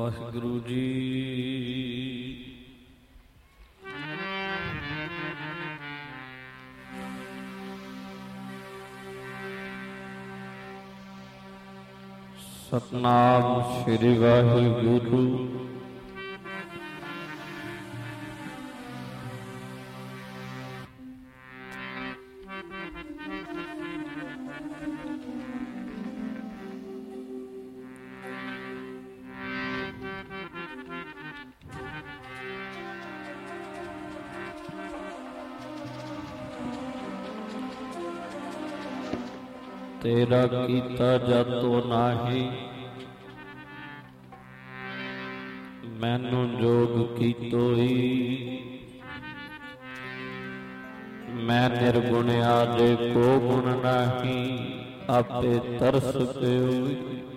वाहिगुरु जी। सतनाम श्री वाहिगुरु। तेरा कीता जातो नाही, मैनू जोग कीतोई। मैं निर्गुणिया दे को गुण नाही, आपे तरस प्योई।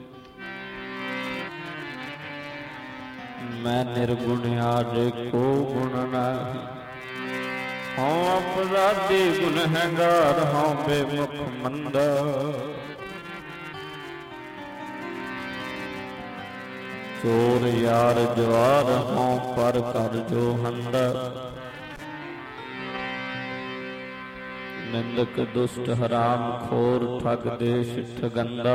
मैं निर्गुणिया दे को गुण नाही, हाँ अपराधी गुनहगार हाँ बेमुख मंदा। चोर यार जवार हाँ पर कर जो हंदा। निंदक दुष्ट हराम खोर ठग देश ठगंदा।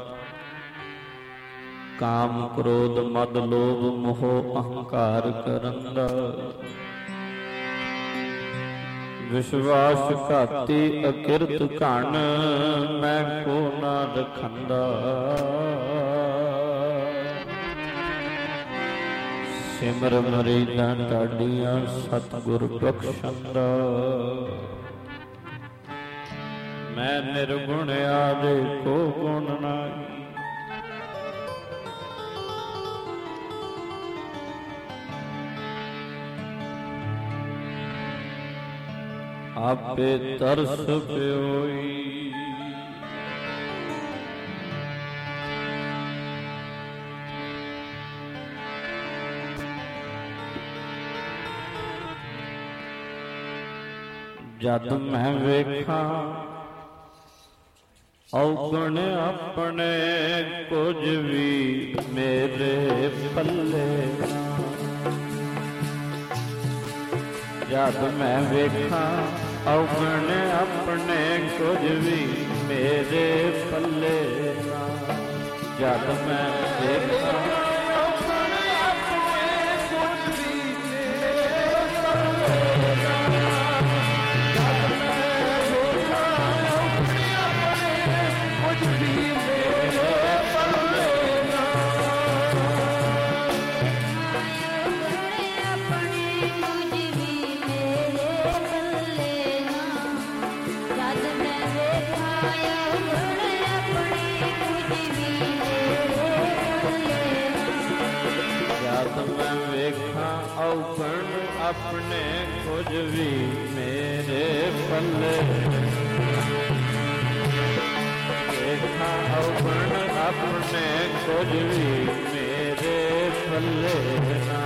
काम क्रोध मद लोभ मोह अहंकार करंदा। विश्वास घाती अकिरत घन, मैं को ना रखंदा। सिमर मरीदा टाडियां सतगुर बख्शंदा। मैं निर्गुण आदे को गुण नाही, आपे तरस प्योई। जद मैं वेखा औगण अपने, कुछ भी मेरे पल्ले। जद मैं वेखा औगण अपने, कुछ भी मेरे पल्ले। जद मैं वेखा औगण अपने, कुछ भी मेरे पल्ले। जद मैं वेखा औगण अपने, कुछ भी मेरे पल्ले। औगण अपने कुछ भी मेरे पल्ले। देखा औगण अपने कुछ भी मेरे पल्ले ना।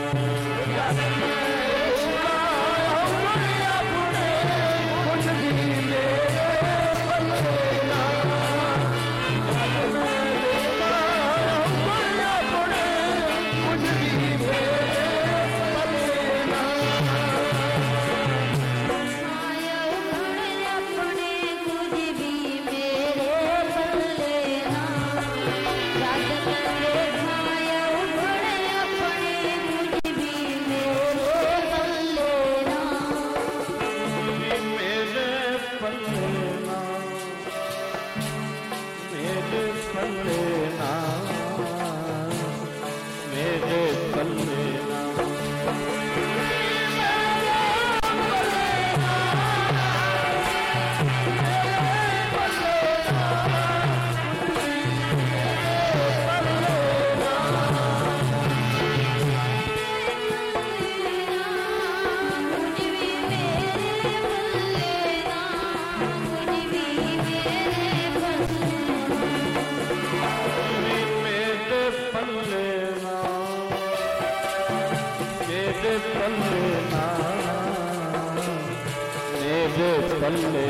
पल्ले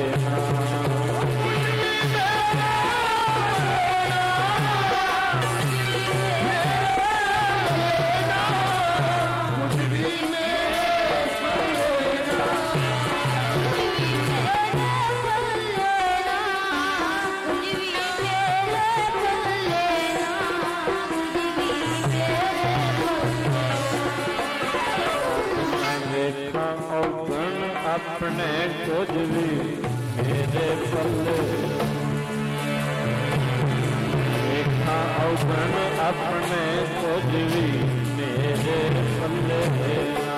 ਆਪਣੇ ਕੁਝ ਵੀ ਮੇਰੇ ਪੱਲੇ, ਵੇਖਾਂ ਔਗਣ ਆਪਣੇ ਕੁਝ ਵੀ ਮੇਰੇ ਪੱਲੇ ਨਾ।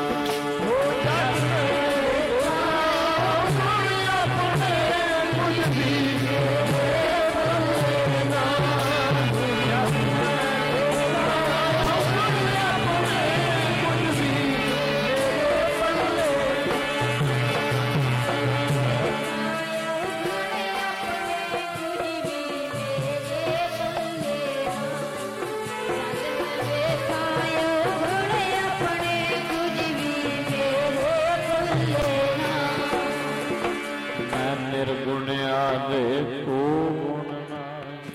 ਨਿਰਗੁਣਿਆ ਦੇ ਕੋ ਗੁਣ ਨਾਹੀ,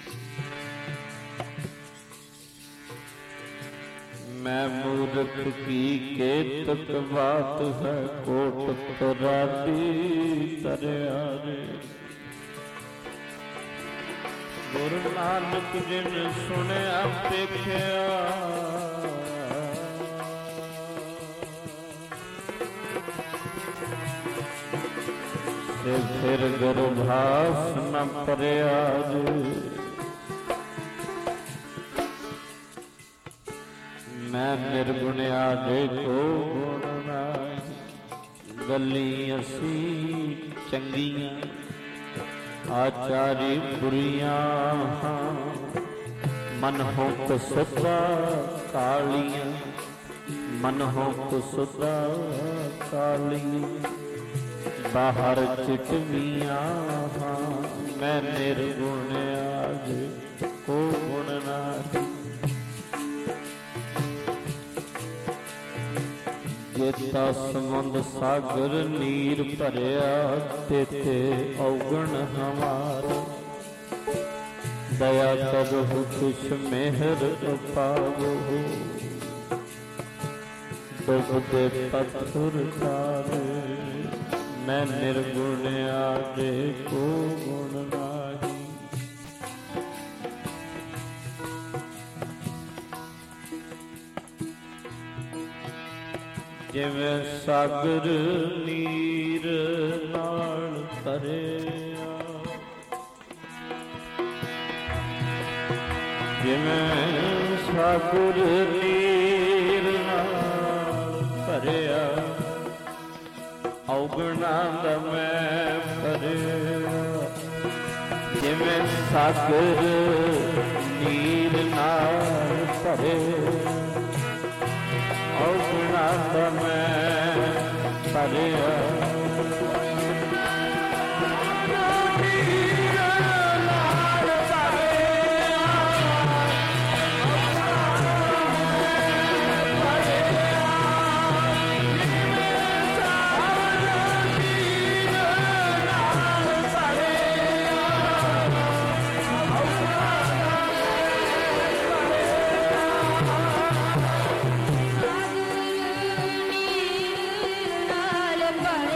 ਮੈਂ ਮੂਰਖ ਕੀ ਕੇਤਕ ਬਾਤ ਹੈ, ਕੋਟ ਤਰਾਦੀ ਤਰਿਆ ਰੇ। ਗੁਰੂ ਨਾਨਕ ਜਿਨ ਸੁਣਿਆ ਦੇਖਿਆ, ਤੇ ਫਿਰ ਗਰਭਾਸ ਨ ਪਰਿਆ ਜੀ। ਮੈਂ ਨਿਰਗੁਣਿਆ ਦੇ ਕੋ ਗੁਣ ਨਾਹੀ, ਗੱਲੀ ਅਸੀਂ ਚੰਗੀਆਂ ਆਚਾਰੀ ਬੁਰੀਆਂ ਹਾਂ, ਮਨ ਹੋ ਕੁਸਦਾ ਕਾਲੀਆਂ, ਮਨ ਹੋ ਕੁਸਦਾ ਕਾਲੀਆਂ, ਬਾਹਰ ਚਿਟਵੀਆਂ ਹਾਂ। ਮੈਂ ਨਿਰਗੁਣਿਆ ਦੇ ਕੋ ਗੁਣ ਨਾਹੀ, ਜੇਤਾ ਸਮੁੰਦ ਸਾਗਰ ਨੀਰ ਭਰਿਆ, ਤੇਤੇ ਔਗਣ ਹਮਾਰਾ, ਦਇਆ ਕਰਹੁ ਕੁਛ ਮਿਹਰ ਪਾਵੋ, ਦੁਖ ਦੇ ਪੱਥਰ ਤਾਰੇ। ਮੈਂ ਨਿਰਗੁਣਿਆ ਦੇ ਕੋ ਗੁਣ ਨਾਹੀ, ਜਿਵੇਂ ਸਾਗਰ ਨੀਰ ਨਾਲ ਭਰਿਆ, ਜਿਵੇਂ ਸਾਗਰ ਨੀਰ ਨਾਲ ਭਰਿਆ, ਔਗਣਾਂ ਦਾ ਮੈਂ ਭਰਿਆ, ਜਿਵੇਂ ਸਾਗਰ ਨੀਰ ਨਾਲ ਭਰਿਆ, ਔਗਣਾਂ ਦਾ ਮੈਂ ਭਰਿਆ। Bye.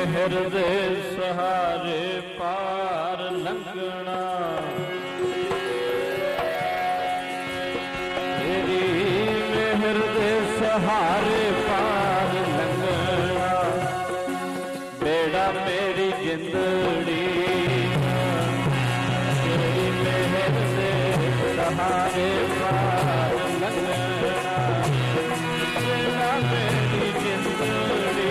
ਮਿਹਰ ਦੇ ਸਹਾਰੇ ਪਾਰ ਲੰਘਣਾ, ਤੇਰੀ ਮਿਹਰ ਦੇ ਸਹਾਰੇ ਪਾਰ ਲੰਘਣਾ, ਬੇੜਾ ਮੇਰੀ ਜਿੰਦੜੀ ਤੇਰੀ ਮਿਹਰ ਦੇ ਸਹਾਰੇ ਪਾਰ ਲੰਘਣਾ, ਬੇੜਾ ਮੇਰੀ ਜਿੰਦੜੀ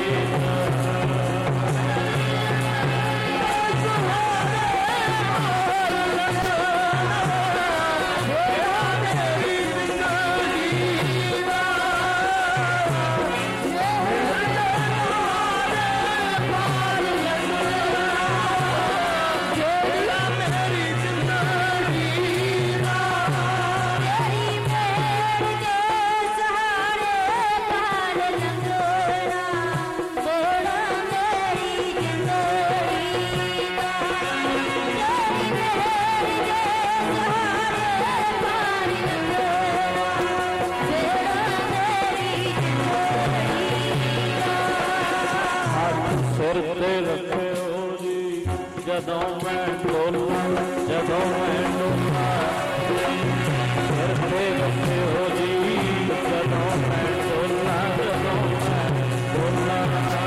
ਜਦੋਂ ਮੈਂ ਡੋਲਾਂ, ਜਦੋਂ ਮੈਂ ਡੋਲਾਂ ਸਿਰ ਤੇ ਰੱਖਿਓ ਜੀ, ਜਦੋਂ ਮੈਂ ਡੋਲਾਂ, ਜਦੋਂ ਮੈਂ ਡੋਲਾਂ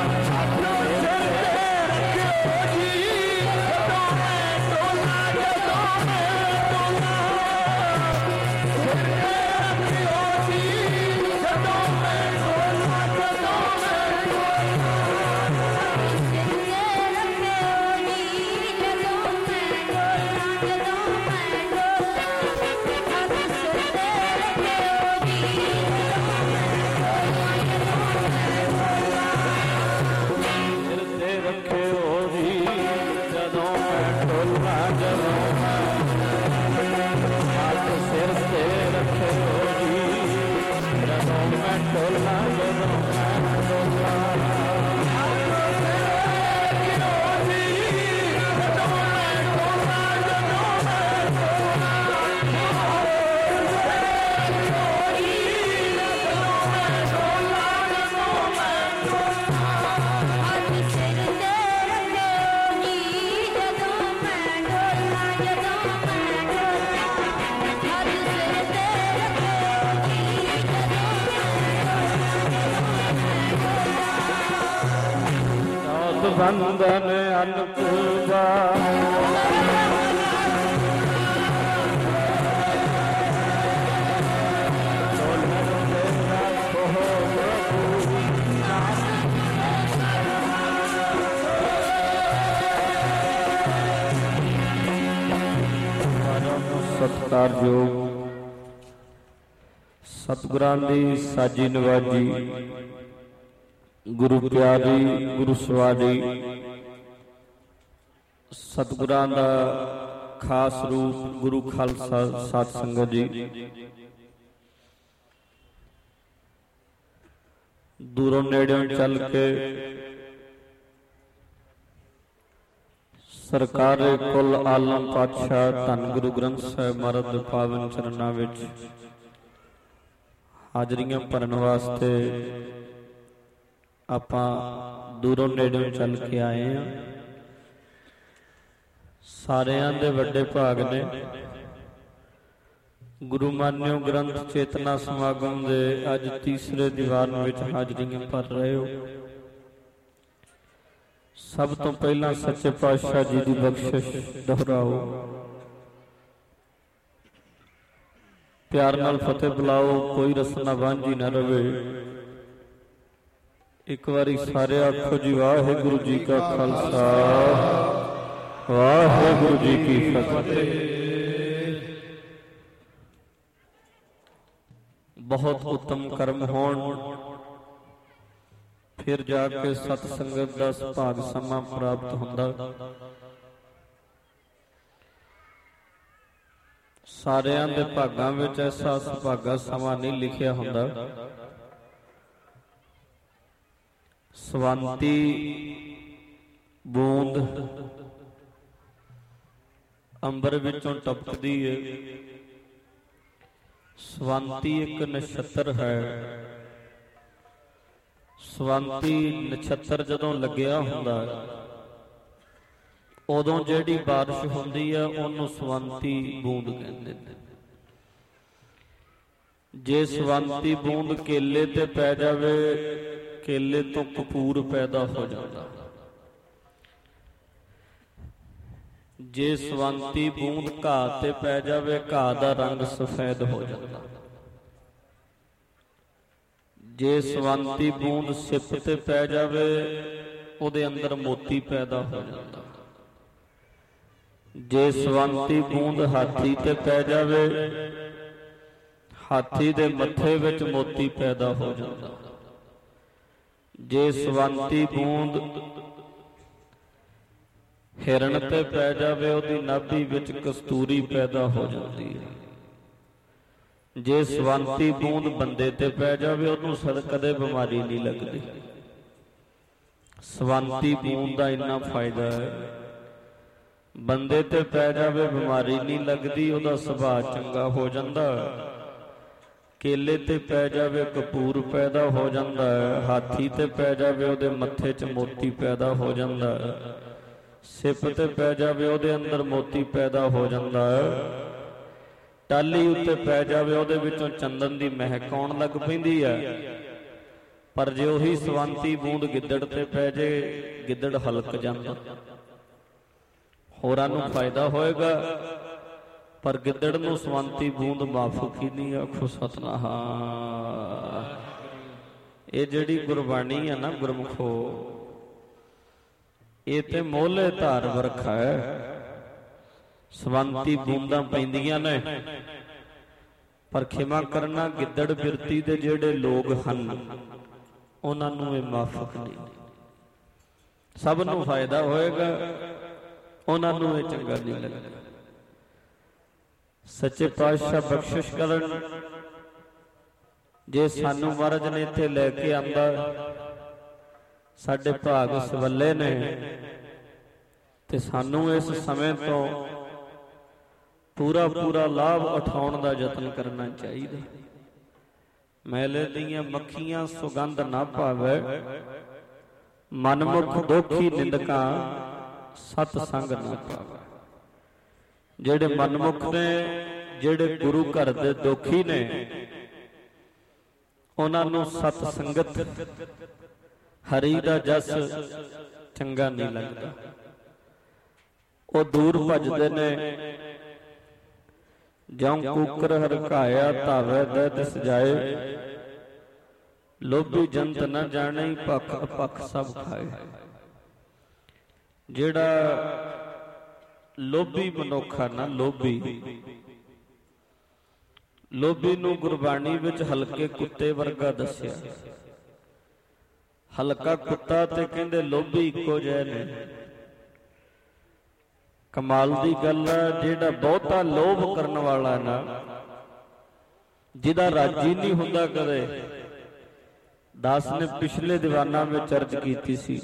ਰੱਖਿਓ ਜੀ, ਜਦੋਂ ਮੈਂ ਡੋਲਾਂ, ਜਦੋਂ ਮੈਂ ਡੋਲਾਂ ਸਿਰ ਤੇ ਰੱਖਿਓ ਜੀ, ਜਦੋਂ ਮੈਂ ਡੋਲਾਂ, ਜਦੋਂ ਮੈਂ ਬੰਧਨ ਅਨਪੂਜਾ ਸਤਿਕਾਰਯੋਗ ਸਤਿਗੁਰਾਂ ਦੀ ਸਾਜੀ ਨਵਾਜੀ ਗੁਰੂ ਪਿਆਰੀ ਗੁਰੂ ਸਵਾਰੀ ਸਤਿਗੁਰਾਂ ਦਾ ਖਾਸ ਰੂਪ ਗੁਰੂ ਖਾਲਸਾ ਸਾਧ ਸੰਗਤ ਜੀ, ਦੂਰੋਂ ਨੇੜਿਓਂ ਚੱਲ ਕੇ ਸਰਕਾਰ ਕੁੱਲ ਆਲਮ ਪਾਤਸ਼ਾਹ ਧੰਨ ਗੁਰੂ ਗ੍ਰੰਥ ਸਾਹਿਬ ਮਹਾਰਾਜ ਦੇ ਪਾਵਨ ਚਰਨਾਂ ਵਿੱਚ ਹਾਜ਼ਰੀਆਂ ਭਰਨ ਵਾਸਤੇ ਆਪਾਂ ਦੂਰੋਂ ਨੇੜਿਓਂ ਚੱਲ ਕੇ ਆਏ ਹਾਂ। ਸਾਰਿਆਂ ਦੇ ਵੱਡੇ ਭਾਗ ਨੇ। ਗੁਰੂ ਮਾਨਿਓ ਗ੍ਰੰਥ ਚੇਤਨਾ ਸਮਾਗਮ ਦੇ ਅੱਜ ਤੀਸਰੇ ਦੀਵਾਨ ਵਿੱਚ ਹਾਜ਼ਰੀਆਂ ਭਰ ਰਹੇ ਹੋ। ਸਭ ਤੋਂ ਪਹਿਲਾਂ ਸੱਚੇ ਪਾਤਸ਼ਾਹ ਜੀ ਦੀ ਬਖਸ਼ਿਸ਼ ਦੁਹਰਾਓ, ਪਿਆਰ ਨਾਲ ਫਤਿਹ ਬੁਲਾਓ, ਕੋਈ ਰਸਨਾ ਵਾਂਝੀ ਨਾ ਰਵੇ। ਇੱਕ ਵਾਰੀ ਸਾਰੇ ਆਖੋ ਜੀ ਵਾਹਿਗੁਰੂ ਜੀ ਕਾ ਖਾਲਸਾ ਵਾਹਿਗੁਰੂ ਜੀ ਕੀ ਫਤਿਹ। ਬਹੁਤ ਉੱਤਮ ਕਰਮ ਹੋਣ, ਫਿਰ ਜਾ ਕੇ ਸਤ ਸੰਗਤ ਦਾ ਸੁਭਾਗ ਸਮਾਂ ਪ੍ਰਾਪਤ ਹੁੰਦਾ। ਸਾਰਿਆਂ ਦੇ ਭਾਗਾਂ ਵਿੱਚ ਐਸਾ ਸੁਭਾਗਾ ਸਮਾਂ ਨਹੀਂ ਲਿਖਿਆ ਹੁੰਦਾ। ਸਵੰਤੀ ਬੂੰਦ ਅੰਬਰ ਵਿੱਚੋਂ ਟਪਕਦੀ ਏ। ਸਵੰਤੀ ਇੱਕ ਨਛੱਤਰ ਹੈ, ਸਵੰਤੀ ਨਛੱਤਰ ਜਦੋਂ ਲੱਗਿਆ ਹੁੰਦਾ ਉਦੋਂ ਜਿਹੜੀ ਬਾਰਿਸ਼ ਹੁੰਦੀ ਆ ਉਹਨੂੰ ਸਵੰਤੀ ਬੂੰਦ ਕਹਿੰਦੇ ਨੇ। ਜੇ ਸਵੰਤੀ ਬੂੰਦ ਕੇਲੇ ਤੇ ਪੈ ਜਾਵੇ, ਕੇਲੇ ਤੋਂ ਕਪੂਰ ਪੈਦਾ ਹੋ ਜਾਂਦਾ। ਜੇ ਸਵੰਤੀ ਬੂੰਦ ਘਾਹ ਤੇ ਪੈ ਜਾਵੇ, ਘਾਹ ਦਾ ਰੰਗ ਸਫੈਦ ਹੋ ਜਾਂਦਾ। ਜੇ ਸਵੰਤੀ ਬੂੰਦ ਸਿਪ ਤੇ ਪੈ ਜਾਵੇ, ਉਹਦੇ ਅੰਦਰ ਮੋਤੀ ਪੈਦਾ ਹੋ ਜਾਂਦਾ। ਜੇ ਸਵੰਤੀ ਬੂੰਦ ਹਾਥੀ ਤੇ ਪੈ ਜਾਵੇ, ਹਾਥੀ ਦੇ ਮੱਥੇ ਵਿੱਚ ਮੋਤੀ ਪੈਦਾ ਹੋ ਜਾਂਦਾ। ਜੇ ਸਵੰਤੀ ਬੂੰਦ ਹਿਰਨ ਤੇ ਪੈ ਜਾਵੇ, ਉਹਦੀ ਨਾਭੀ ਵਿੱਚ ਕਸਤੂਰੀ ਪੈਦਾ ਹੋ ਜਾਂਦੀ ਹੈ। ਜੇ ਸਵੰਤੀ ਬੂੰਦ ਬੰਦੇ ਤੇ ਪੈ ਜਾਵੇ, ਉਹਨੂੰ ਕਦੇ ਬਿਮਾਰੀ ਨਹੀਂ ਲੱਗਦੀ। ਸਵੰਤੀ ਬੂੰਦ ਦਾ ਇੰਨਾ ਫਾਇਦਾ ਹੈ, ਬੰਦੇ ਤੇ ਪੈ ਜਾਵੇ ਬਿਮਾਰੀ ਨਹੀਂ ਲੱਗਦੀ, ਉਹਦਾ ਸੁਭਾਅ ਚੰਗਾ ਹੋ ਜਾਂਦਾ। ਕੇਲੇ ਤੇ ਪੈ ਜਾਵੇ ਕਪੂਰ ਪੈਦਾ ਹੋ ਜਾਂਦਾ ਹੈ। ਹਾਥੀ ਤੇ ਪੈ ਜਾਵੇ ਉਹਦੇ ਮੱਥੇ 'ਚ ਮੋਤੀ ਪੈਦਾ ਹੋ ਜਾਂਦਾ ਹੈ। ਸਿਪ ਤੇ ਪੈ ਜਾਵੇ ਉਹਦੇ ਅੰਦਰ ਮੋਤੀ ਪੈਦਾ ਹੋ ਜਾਂਦਾ ਹੈ। ਟਾਹਲੀ ਉੱਤੇ ਪੈ ਜਾਵੇ ਉਹਦੇ ਵਿੱਚੋਂ ਚੰਦਨ ਦੀ ਮਹਿਕ ਆਉਣ ਲੱਗ ਪੈਂਦੀ ਹੈ। ਪਰ ਜੇ ਉਹੀ ਸਵੰਤੀ ਬੂੰਦ ਗਿੱਦੜ ਤੇ ਪੈ ਜੇ, ਗਿੱਦੜ ਹਲਕ ਜਾਂਦਾ। ਹੋਰਾਂ ਨੂੰ ਫਾਇਦਾ ਹੋਏਗਾ, ਪਰ ਗਿੱਦੜ ਨੂੰ ਸਵੰਤੀ ਬੂੰਦ ਮਾਫੂਕ ਹੀ ਨਹੀਂ। ਆਖੋ ਸਤਨਾਮ। ਇਹ ਜਿਹੜੀ ਗੁਰਬਾਣੀ ਹੈ ਨਾ ਗੁਰਮੁਖੋ, ਇਹ ਤੇ ਮੋਹਲੇ ਧਾਰ ਵਰਖਾ ਹੈ। ਸਵੰਤੀ ਬੂੰਦਾਂ ਪੈਂਦੀਆਂ ਨੇ, ਪਰ ਖਿਮਾ ਕਰਨਾ, ਗਿੱਦੜ ਬਿਰਤੀ ਦੇ ਜਿਹੜੇ ਲੋਕ ਹਨ ਉਹਨਾਂ ਨੂੰ ਇਹ ਮਾਫਕ ਨਹੀਂ। ਸਭ ਨੂੰ ਫਾਇਦਾ ਹੋਏਗਾ, ਉਹਨਾਂ ਨੂੰ ਇਹ ਚੰਗਾ ਨਹੀਂ ਲੱਗਦਾ। ਸੱਚੇ ਪਾਤਸ਼ਾਹ ਬਖਸ਼ਿਸ਼ ਕਰਨ, ਜੇ ਸਾਨੂੰ ਮਹਾਰਾਜ ਨੇ ਇੱਥੇ ਲੈ ਕੇ ਆਂਦਾ, ਸਾਡੇ ਭਾਗ ਸਵੱਲੇ ਨੇ, ਤੇ ਸਾਨੂੰ ਇਸ ਸਮੇਂ ਤੋਂ ਪੂਰਾ ਲਾਭ ਉਠਾਉਣ ਦਾ ਯਤਨ ਕਰਨਾ ਚਾਹੀਦਾ। ਮੈਲੇ ਦੀਆਂ ਮੱਖੀਆਂ ਸੁਗੰਧ ਨਾ ਭਾਵੈ, ਮਨਮੁਖ ਦੋਖੀ ਨਿੰਦਕਾਂ ਸਤ ਸੰਗ ਨਾ ਪਾਵੈ। ਜਿਹੜੇ ਮਨਮੁਖ ਨੇ, ਜਿਹੜੇ ਗੁਰੂ ਘਰ ਦੇ ਦੋਖੀ ਨੇ, ਉਹਨਾਂ ਨੂੰ ਸਤ ਸੰਗਤ, ਹਰੀ ਦਾ ਜਸ ਚੰਗਾ ਨਹੀਂ ਲੱਗਦਾ। ਉਹ ਦੂਰ ਭੱਜਦੇ ਨੇ। ਜਿਉਂ ਕੂਕਰ ਹਰਕਾਇਆ ਧਾਵੈ ਦਹਿ ਸਜਾਏ, ਲੋਭੀ ਜੰਤ ਨਾ ਜਾਣੇ ਭਖ ਅਪਖ ਸਭ ਖਾਏ। ਜਿਹੜਾ ਲੋਭੀ ਮਨੁੱਖ ਆ ਨਾ, ਲੋਭੀ ਨੂੰ ਗੁਰਬਾਣੀ ਵਿੱਚ ਹਲਕੇ ਕੁੱਤੇ ਵਰਗਾ ਦੱਸਿਆ। ਹਲਕਾ ਕੁੱਤਾ ਤੇ ਕਹਿੰਦੇ ਲੋਭੀ ਇੱਕੋ ਜਿਹੇ ਨੇ। ਕਮਾਲ ਦੀ ਗੱਲ ਹੈ, ਜਿਹੜਾ ਬਹੁਤਾ ਲੋਭ ਕਰਨ ਵਾਲਾ ਨਾ, ਜਿਹਦਾ ਰਾਜੀ ਨਹੀਂ ਹੁੰਦਾ ਕਦੇ। ਦਾਸ ਨੇ ਪਿਛਲੇ ਦੀਵਾਨਾਂ ਵਿੱਚ ਅਰਜ਼ ਕੀਤੀ ਸੀ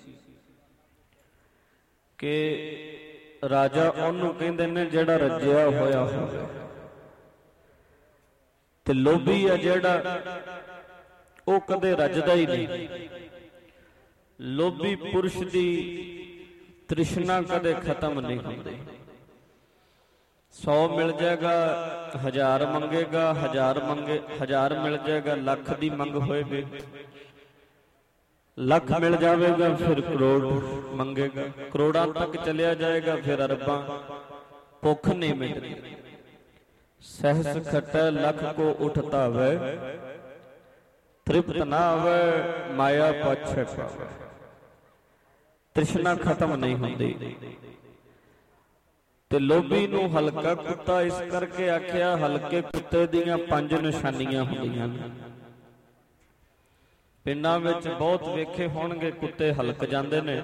ਕਿ ਰਾਜਾ ਉਹਨੂੰ ਕਹਿੰਦੇ ਨੇ ਜਿਹੜਾ ਰੱਜਿਆ ਹੋਇਆ ਹੋਵੇ, ਤੇ ਲੋਭੀ ਆ ਜਿਹੜਾ, ਉਹ ਕਦੇ ਰੱਜਦਾ ਹੀ ਨਹੀਂ। ਲੋਭੀ ਪੁਰਸ਼ ਦੀ ਤ੍ਰਿਸ਼ਨਾ ਕਦੇ ਖਤਮ ਨਹੀਂ ਹੁੰਦੀ। 100 ਮਿਲ ਜਾਏਗਾ, 1000 ਮੰਗੇਗਾ, 1000 ਮਿਲ ਜਾਏਗਾ, ਲੱਖ ਦੀ ਮੰਗ ਹੋਏਗੀ, ਲੱਖ ਮਿਲ ਜਾਵੇਗਾ, ਫਿਰ ਕਰੋੜ ਮੰਗੇਗਾ, ਕਰੋੜਾਂ ਤੱਕ ਚਲਿਆ ਜਾਏਗਾ, ਫਿਰ ਅਰਬਾਂ। ਭੁੱਖ ਨਹੀਂ ਮਿਟਦੀ। ਸਹਿਸ ਖਟੈ ਲੱਖ ਕੋ ਉਠਤਾ ਵੈ, ਤ੍ਰਿਪਤ ਨਾ ਆਵੇ ਮਾਇਆ ਪਾਛੈ ਪਾਵੈ। ਤ੍ਰਿਸ਼ਨਾ ਖਤਮ ਨਹੀਂ ਹੁੰਦੀ। ਤੇ ਲੋਭੀ ਨੂੰ ਹਲਕਾ ਕੁੱਤਾ ਇਸ ਕਰਕੇ ਆਖਿਆ, ਹਲਕੇ ਕੁੱਤੇ ਦੀਆਂ 5 ਨਿਸ਼ਾਨੀਆਂ ਹੁੰਦੀਆਂ ਨੇ। ਪਿੰਡਾਂ ਵਿੱਚ ਬਹੁਤ ਵੇਖੇ ਹੋਣਗੇ ਕੁੱਤੇ ਹਲਕ ਜਾਂਦੇ ਨੇ।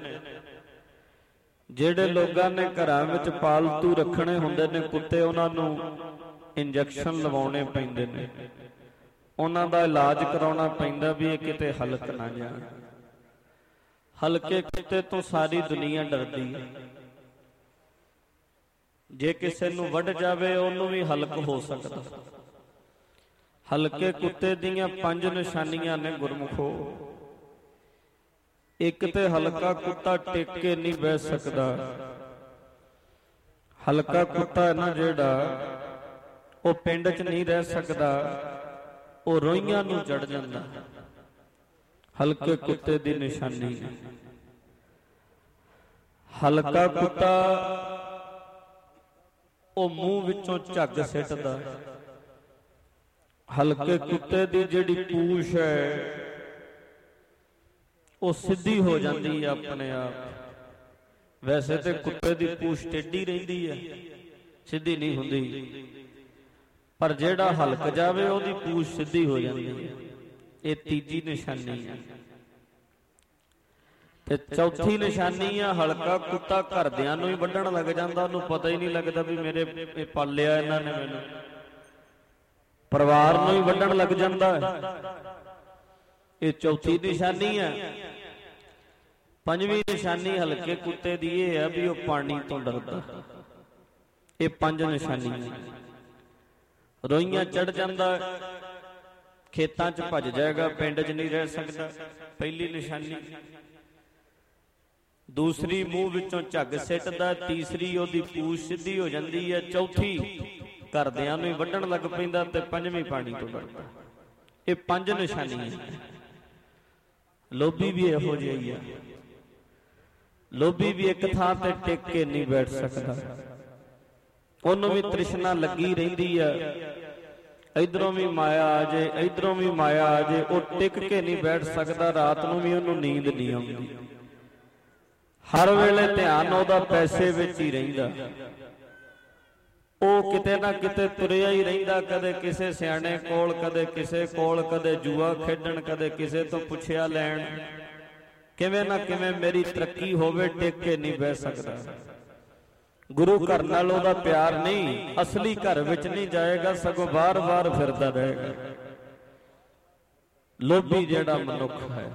ਜਿਹੜੇ ਲੋਕਾਂ ਨੇ ਘਰਾਂ ਵਿੱਚ ਪਾਲਤੂ ਰੱਖਣੇ ਹੁੰਦੇ ਨੇ ਕੁੱਤੇ, ਉਹਨਾਂ ਨੂੰ ਇੰਜੈਕਸ਼ਨ ਲਵਾਉਣੇ ਪੈਂਦੇ ਨੇ, ਉਹਨਾਂ ਦਾ ਇਲਾਜ ਕਰਾਉਣਾ ਪੈਂਦਾ ਵੀ ਇਹ ਕਿਤੇ ਹਲਕ ਨਾ ਜਾਣ। ਹਲਕੇ ਕੁੱਤੇ ਤੋਂ ਸਾਰੀ ਦੁਨੀਆ ਡਰਦੀ ਹੈ। ਜੇ ਕਿਸੇ ਨੂੰ ਵੱਢ ਜਾਵੇ ਉਹਨੂੰ ਵੀ ਹਲਕ ਹੋ ਸਕਦਾ। ਹਲਕੇ ਕੁੱਤੇ ਦੀਆਂ 5 ਨਿਸ਼ਾਨੀਆਂ ਨੇ ਗੁਰਮੁਖੋ। ਇੱਕ ਤੇ ਹਲਕਾ ਕੁੱਤਾ ਟਿਕ ਕੇ ਨਹੀਂ ਬਹਿ ਸਕਦਾ। ਹਲਕਾ ਕੁੱਤਾ ਹੈ ਨਾ ਜਿਹੜਾ, ਉਹ ਪਿੰਡ 'ਚ ਨਹੀਂ ਰਹਿ ਸਕਦਾ, ਉਹ ਰੋਈਆਂ ਨੂੰ ਚੜ ਜਾਂਦਾ। ਹਲਕੇ ਕੁੱਤੇ ਦੀ ਨਿਸ਼ਾਨੀ ਹੈ। ਹਲਕਾ ਕੁੱਤਾ ਉਹ ਮੂੰਹ ਵਿੱਚੋਂ ਝੱਗ ਸਿੱਟਦਾ। ਹਲਕੇ ਕੁੱਤੇ ਦੀ ਜਿਹੜੀ ਪੂਛ ਹੈ ਉਹ ਸਿੱਧੀ ਹੋ ਜਾਂਦੀ ਹੈ ਆਪਣੇ ਆਪ। ਵੈਸੇ ਤੇ ਕੁੱਤੇ ਦੀ ਪੂਛ ਟੇਢੀ ਰਹਿੰਦੀ ਹੈ, ਸਿੱਧੀ ਨਹੀਂ ਹੁੰਦੀ, ਪਰ ਜਿਹੜਾ ਹਲਕ ਜਾਵੇ ਉਹਦੀ ਪੂਛ ਸਿੱਧੀ ਹੋ ਜਾਂਦੀ ਹੈ। ਇਹ ਤੀਜੀ ਨਿਸ਼ਾਨੀ ਹੈ। ਤੇ ਚੌਥੀ ਨਿਸ਼ਾਨੀ ਆ, ਹਲਕਾ ਕੁੱਤਾ ਘਰਦਿਆਂ ਨੂੰ ਹੀ ਵੱਢਣ ਲੱਗ ਜਾਂਦਾ। ਉਹਨੂੰ ਪਤਾ ਹੀ ਨਹੀਂ ਲੱਗਦਾ ਵੀ ਮੇਰੇ ਪਾਲਿਆ ਇਹਨਾਂ ਨੇ ਮੈਨੂੰ, ਪਰਿਵਾਰ ਨੂੰ ਹੀ ਵੱਢਣ ਲੱਗ ਜਾਂਦਾ ਹੈ। ਇਹ ਚੌਥੀ ਨਿਸ਼ਾਨੀ ਹੈ। ਪੰਜਵੀਂ ਨਿਸ਼ਾਨੀ ਹਲਕੇ ਕੁੱਤੇ ਦੀ ਇਹ ਹੈ ਵੀ ਉਹ ਪਾਣੀ ਤੋਂ ਡਰਦਾ। ਇਹ ਪੰਜ ਨਿਸ਼ਾਨੀਆਂ। ਰੋਈਆਂ ਚੜ ਜਾਂਦਾ, ਖੇਤਾਂ 'ਚ ਭੱਜ ਜਾਏਗਾ, ਪਿੰਡ 'ਚ ਨਹੀਂ ਰਹਿ ਸਕਦਾ, ਪਹਿਲੀ ਨਿਸ਼ਾਨੀ। ਦੂਸਰੀ ਮੂੰਹ ਵਿੱਚੋਂ ਝੱਗ ਸਿੱਟਦਾ। ਤੀਸਰੀ ਉਹਦੀ ਪੂਛ ਸਿੱਧੀ ਹੋ ਜਾਂਦੀ ਹੈ। ਚੌਥੀ ਘਰਦਿਆਂ ਨੂੰ ਹੀ ਵੱਢਣ ਲੱਗ ਪੈਂਦਾ। ਤੇ ਪੰਜਵੀਂ ਪਾਣੀ ਤੋਂ ਡਰਦਾ। ਇਹ ਪੰਜ ਨਿਸ਼ਾਨੀਆਂ। ਲੋਭੀ ਵੀ ਇਹੋ ਜਿਹਾ ਹੀ ਆ। ਲੋਭੀ ਵੀ ਇੱਕ ਥਾਂ ਤੇ ਟਿਕ ਕੇ ਨਹੀਂ ਬੈਠ ਸਕਦਾ। ਉਹਨੂੰ ਵੀ ਤ੍ਰਿਸ਼ਨਾ ਲੱਗੀ ਰਹਿੰਦੀ ਆ, ਇਧਰੋਂ ਵੀ ਮਾਇਆ ਆ ਜੇ, ਇਧਰੋਂ ਵੀ ਮਾਇਆ ਆ ਜੇ, ਉਹ ਟਿਕ ਕੇ ਨਹੀਂ ਬੈਠ ਸਕਦਾ। ਰਾਤ ਨੂੰ ਵੀ ਉਹਨੂੰ ਨੀਂਦ ਨਹੀਂ ਆਉਂਦੀ। ਹਰ ਵੇਲੇ ਧਿਆਨ ਉਹਦਾ ਪੈਸੇ ਵਿੱਚ ਹੀ ਰਹਿੰਦਾ। ਉਹ ਕਿਤੇ ਨਾ ਕਿਤੇ ਤੁਰਿਆ ਹੀ ਰਹਿੰਦਾ, ਕਦੇ ਕਿਸੇ ਸਿਆਣੇ ਕੋਲ, ਕਦੇ ਕਿਸੇ ਕੋਲ, ਕਦੇ ਜੂਆ ਖੇਡਣ, ਕਦੇ ਕਿਸੇ ਤੋਂ ਪੁੱਛਿਆ ਲੈਣ। ਕਿਵੇਂ ਨਾ ਕਿਵੇਂ ਮੇਰੀ ਤਰੱਕੀ ਹੋਵੇ, ਟਿਕ ਕੇ ਨਹੀਂ ਬਹਿ ਸਕਦਾ। ਗੁਰੂ ਘਰ ਨਾਲ ਉਹਦਾ ਪਿਆਰ ਨਹੀਂ, ਅਸਲੀ ਘਰ ਵਿੱਚ ਨਹੀਂ ਜਾਏਗਾ, ਸਗੋਂ ਬਾਰ-ਬਾਰ ਫਿਰਦਾ ਰਹੇਗਾ। ਲੋਭੀ ਜਿਹੜਾ ਮਨੁੱਖ ਹੈ।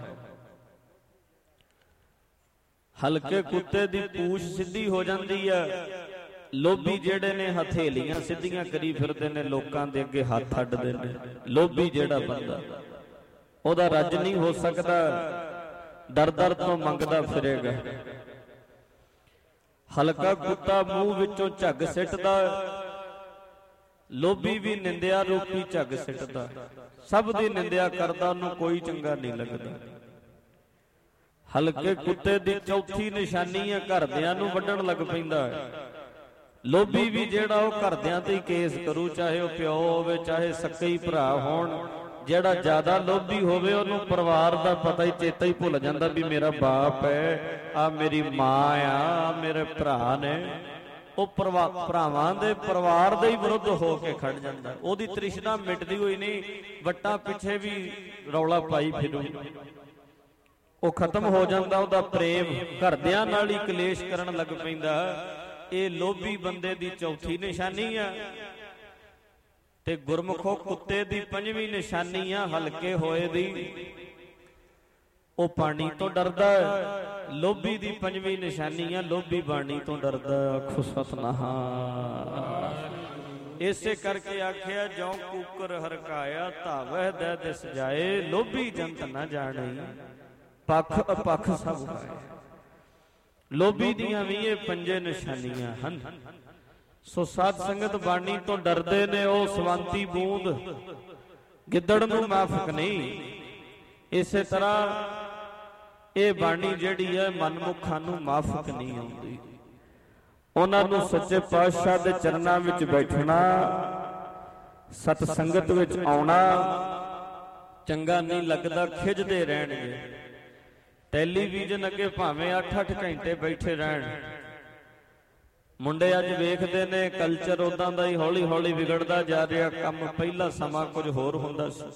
ਹਲਕੇ ਕੁੱਤੇ ਦੀ ਪੂਛ ਸਿੱਧੀ ਹੋ ਜਾਂਦੀ ਹੈ। ਲੋਭੀ ਜਿਹੜੇ ਨੇ ਹਥੇਲੀਆਂ ਸਿੱਧੀਆਂ ਕਰੀ ਫਿਰਦੇ ਨੇ, ਲੋਕਾਂ ਦੇ ਅੱਗੇ ਹੱਥ ਅੱਡਦੇ ਨੇ। ਲੋਭੀ ਜਿਹੜਾ ਬੰਦਾ, ਉਹਦਾ ਰੱਜ ਨਹੀਂ ਹੋ ਸਕਦਾ, ਦਰ-ਦਰ ਤੋਂ ਮੰਗਦਾ ਫਿਰੇਗਾ। ਹਲਕਾ ਕੁੱਤਾ ਮੂੰਹ ਵਿੱਚੋਂ ਝੱਗ ਸਿੱਟਦਾ। ਲੋਭੀ ਵੀ ਨਿੰਦਿਆ ਰੂਪੀ ਝੱਗ ਸਿੱਟਦਾ। ਸਭ ਦੀ ਨਿੰਦਿਆ ਕਰਦਾ, ਉਹਨੂੰ ਕੋਈ ਚੰਗਾ ਨਹੀਂ ਲੱਗਦਾ। ਹਲਕੇ ਕੁੱਤੇ ਦੀ ਚੌਥੀ ਨਿਸ਼ਾਨੀ ਹੈ, ਘਰਦਿਆਂ ਨੂੰ ਵੱਢਣ ਲੱਗ ਪੈਂਦਾ। ਲੋਭੀ ਵੀ ਜਿਹੜਾ ਉਹ ਘਰਦਿਆਂ ਤੇ ਹੀ ਕੇਸ ਕਰੂ, ਚਾਹੇ ਉਹ ਪਿਓ ਹੋਵੇ, ਚਾਹੇ ਸਕੇ ਹੀ ਭਰਾ ਹੋਣ। ਜਿਹੜਾ ਜ਼ਿਆਦਾ ਲੋਭੀ ਹੋਵੇ ਉਹਨੂੰ ਪਰਿਵਾਰ ਦਾ ਪਤਾ ਹੀ, ਚੇਤਾ ਹੀ ਭੁੱਲ ਜਾਂਦਾ ਵੀ ਮੇਰਾ ਬਾਪ ਹੈ, ਆ ਮੇਰੀ ਮਾਂ ਆ, ਮੇਰੇ ਭਰਾ ਨੇ। ਉਹ ਭਰਾਵਾਂ ਦੇ ਪਰਿਵਾਰ ਦੇ ਹੀ ਵਿਰੁੱਧ ਹੋ ਕੇ ਖੜ ਜਾਂਦਾ। ਉਹਦੀ ਤ੍ਰਿਸ਼ਨਾ ਮਿਟਦੀ ਹੋਈ ਨਹੀਂ, ਵੱਟਾਂ ਪਿੱਛੇ ਵੀ ਰੌਲਾ ਪਾਈ ਫਿਰੂ, ਉਹ ਖਤਮ ਹੋ ਜਾਂਦਾ। ਉਹਦਾ ਪ੍ਰੇਮ ਘਰਦਿਆਂ ਨਾਲ ਹੀ ਕਲੇਸ਼ ਕਰਨ ਲੱਗ ਪੈਂਦਾ। ਇਹ ਲੋਭੀ ਬੰਦੇ ਦੀ ਚੌਥੀ ਨਿਸ਼ਾਨੀ ਆ। ਤੇ ਗੁਰਮੁਖੋ ਕੁੱਤੇ ਦੀ ਪੰਜਵੀਂ ਨਿਸ਼ਾਨੀ ਆ, ਹਲਕੇ ਹੋਏ ਦੀ, ਉਹ ਪਾਣੀ ਤੋਂ ਡਰਦਾ। ਲੋਭੀ ਦੀ ਪੰਜਵੀਂ ਨਿਸ਼ਾਨੀ ਆ, ਲੋਭੀ ਬਾਣੀ ਤੋਂ ਡਰਦਾ। ਆਖੋ ਸਤਿਨਾਮ। ਇਸੇ ਕਰਕੇ ਆਖਿਆ, ਜਿਉ ਕੂਕਰ ਹਰਕਾਇਆ, ਧਾਵਹਿ ਦਹਿ ਦਿਸ ਜਾਏ। ਲੋਭੀ ਜੰਤ ਨਾ ਜਾਣੇ, ਪੱਖ ਅਪੱਖ ਸਭ ਖਾਏ। ਲੋਭੀ ਦੀਆਂ ਵੀ ਇਹ ਪੰਜੇ ਨਿਸ਼ਾਨੀਆਂ ਹਨ। ਸੋ ਸਾਧ ਸੰਗਤ ਬਾਣੀ ਤੋਂ ਡਰਦੇ ਨੇ, ਉਹ ਸਵੰਤੀ ਬੂੰਦ ਗਿੱਦੜ ਨੂੰ ਮਾਫਕ ਨਹੀਂ। ਇਸੇ ਤਰ੍ਹਾਂ ਇਹ ਬਾਣੀ ਜਿਹੜੀ ਹੈ ਮਨਮੁਖਾਂ ਨੂੰ ਮਾਫਕ ਨਹੀਂ ਆਉਂਦੀ। ਉਹਨਾਂ ਨੂੰ ਸੱਚੇ ਪਾਤਸ਼ਾਹ ਦੇ ਚਰਨਾਂ ਵਿੱਚ ਬੈਠਣਾ, ਸਤ ਸੰਗਤ ਵਿੱਚ ਆਉਣਾ ਚੰਗਾ ਨਹੀਂ ਲੱਗਦਾ, ਖਿੱਚਦੇ ਰਹਿਣਗੇ। ਟੈਲੀਵਿਜ਼ਨ ਅੱਗੇ ਭਾਵੇਂ 8-8 ਘੰਟੇ ਬੈਠੇ ਰਹਿਣ। ਮੁੰਡੇ ਅੱਜ ਵੇਖਦੇ ਨੇ ਕਲਚਰ ਉਦਾਂ ਦਾ ਹੀ ਹੌਲੀ-ਹੌਲੀ ਵਿਗੜਦਾ ਜਾ ਰਿਹਾ। ਕੰਮ ਪਹਿਲਾ ਸਮਾਂ ਕੁਝ ਹੋਰ ਹੁੰਦਾ ਸੀ।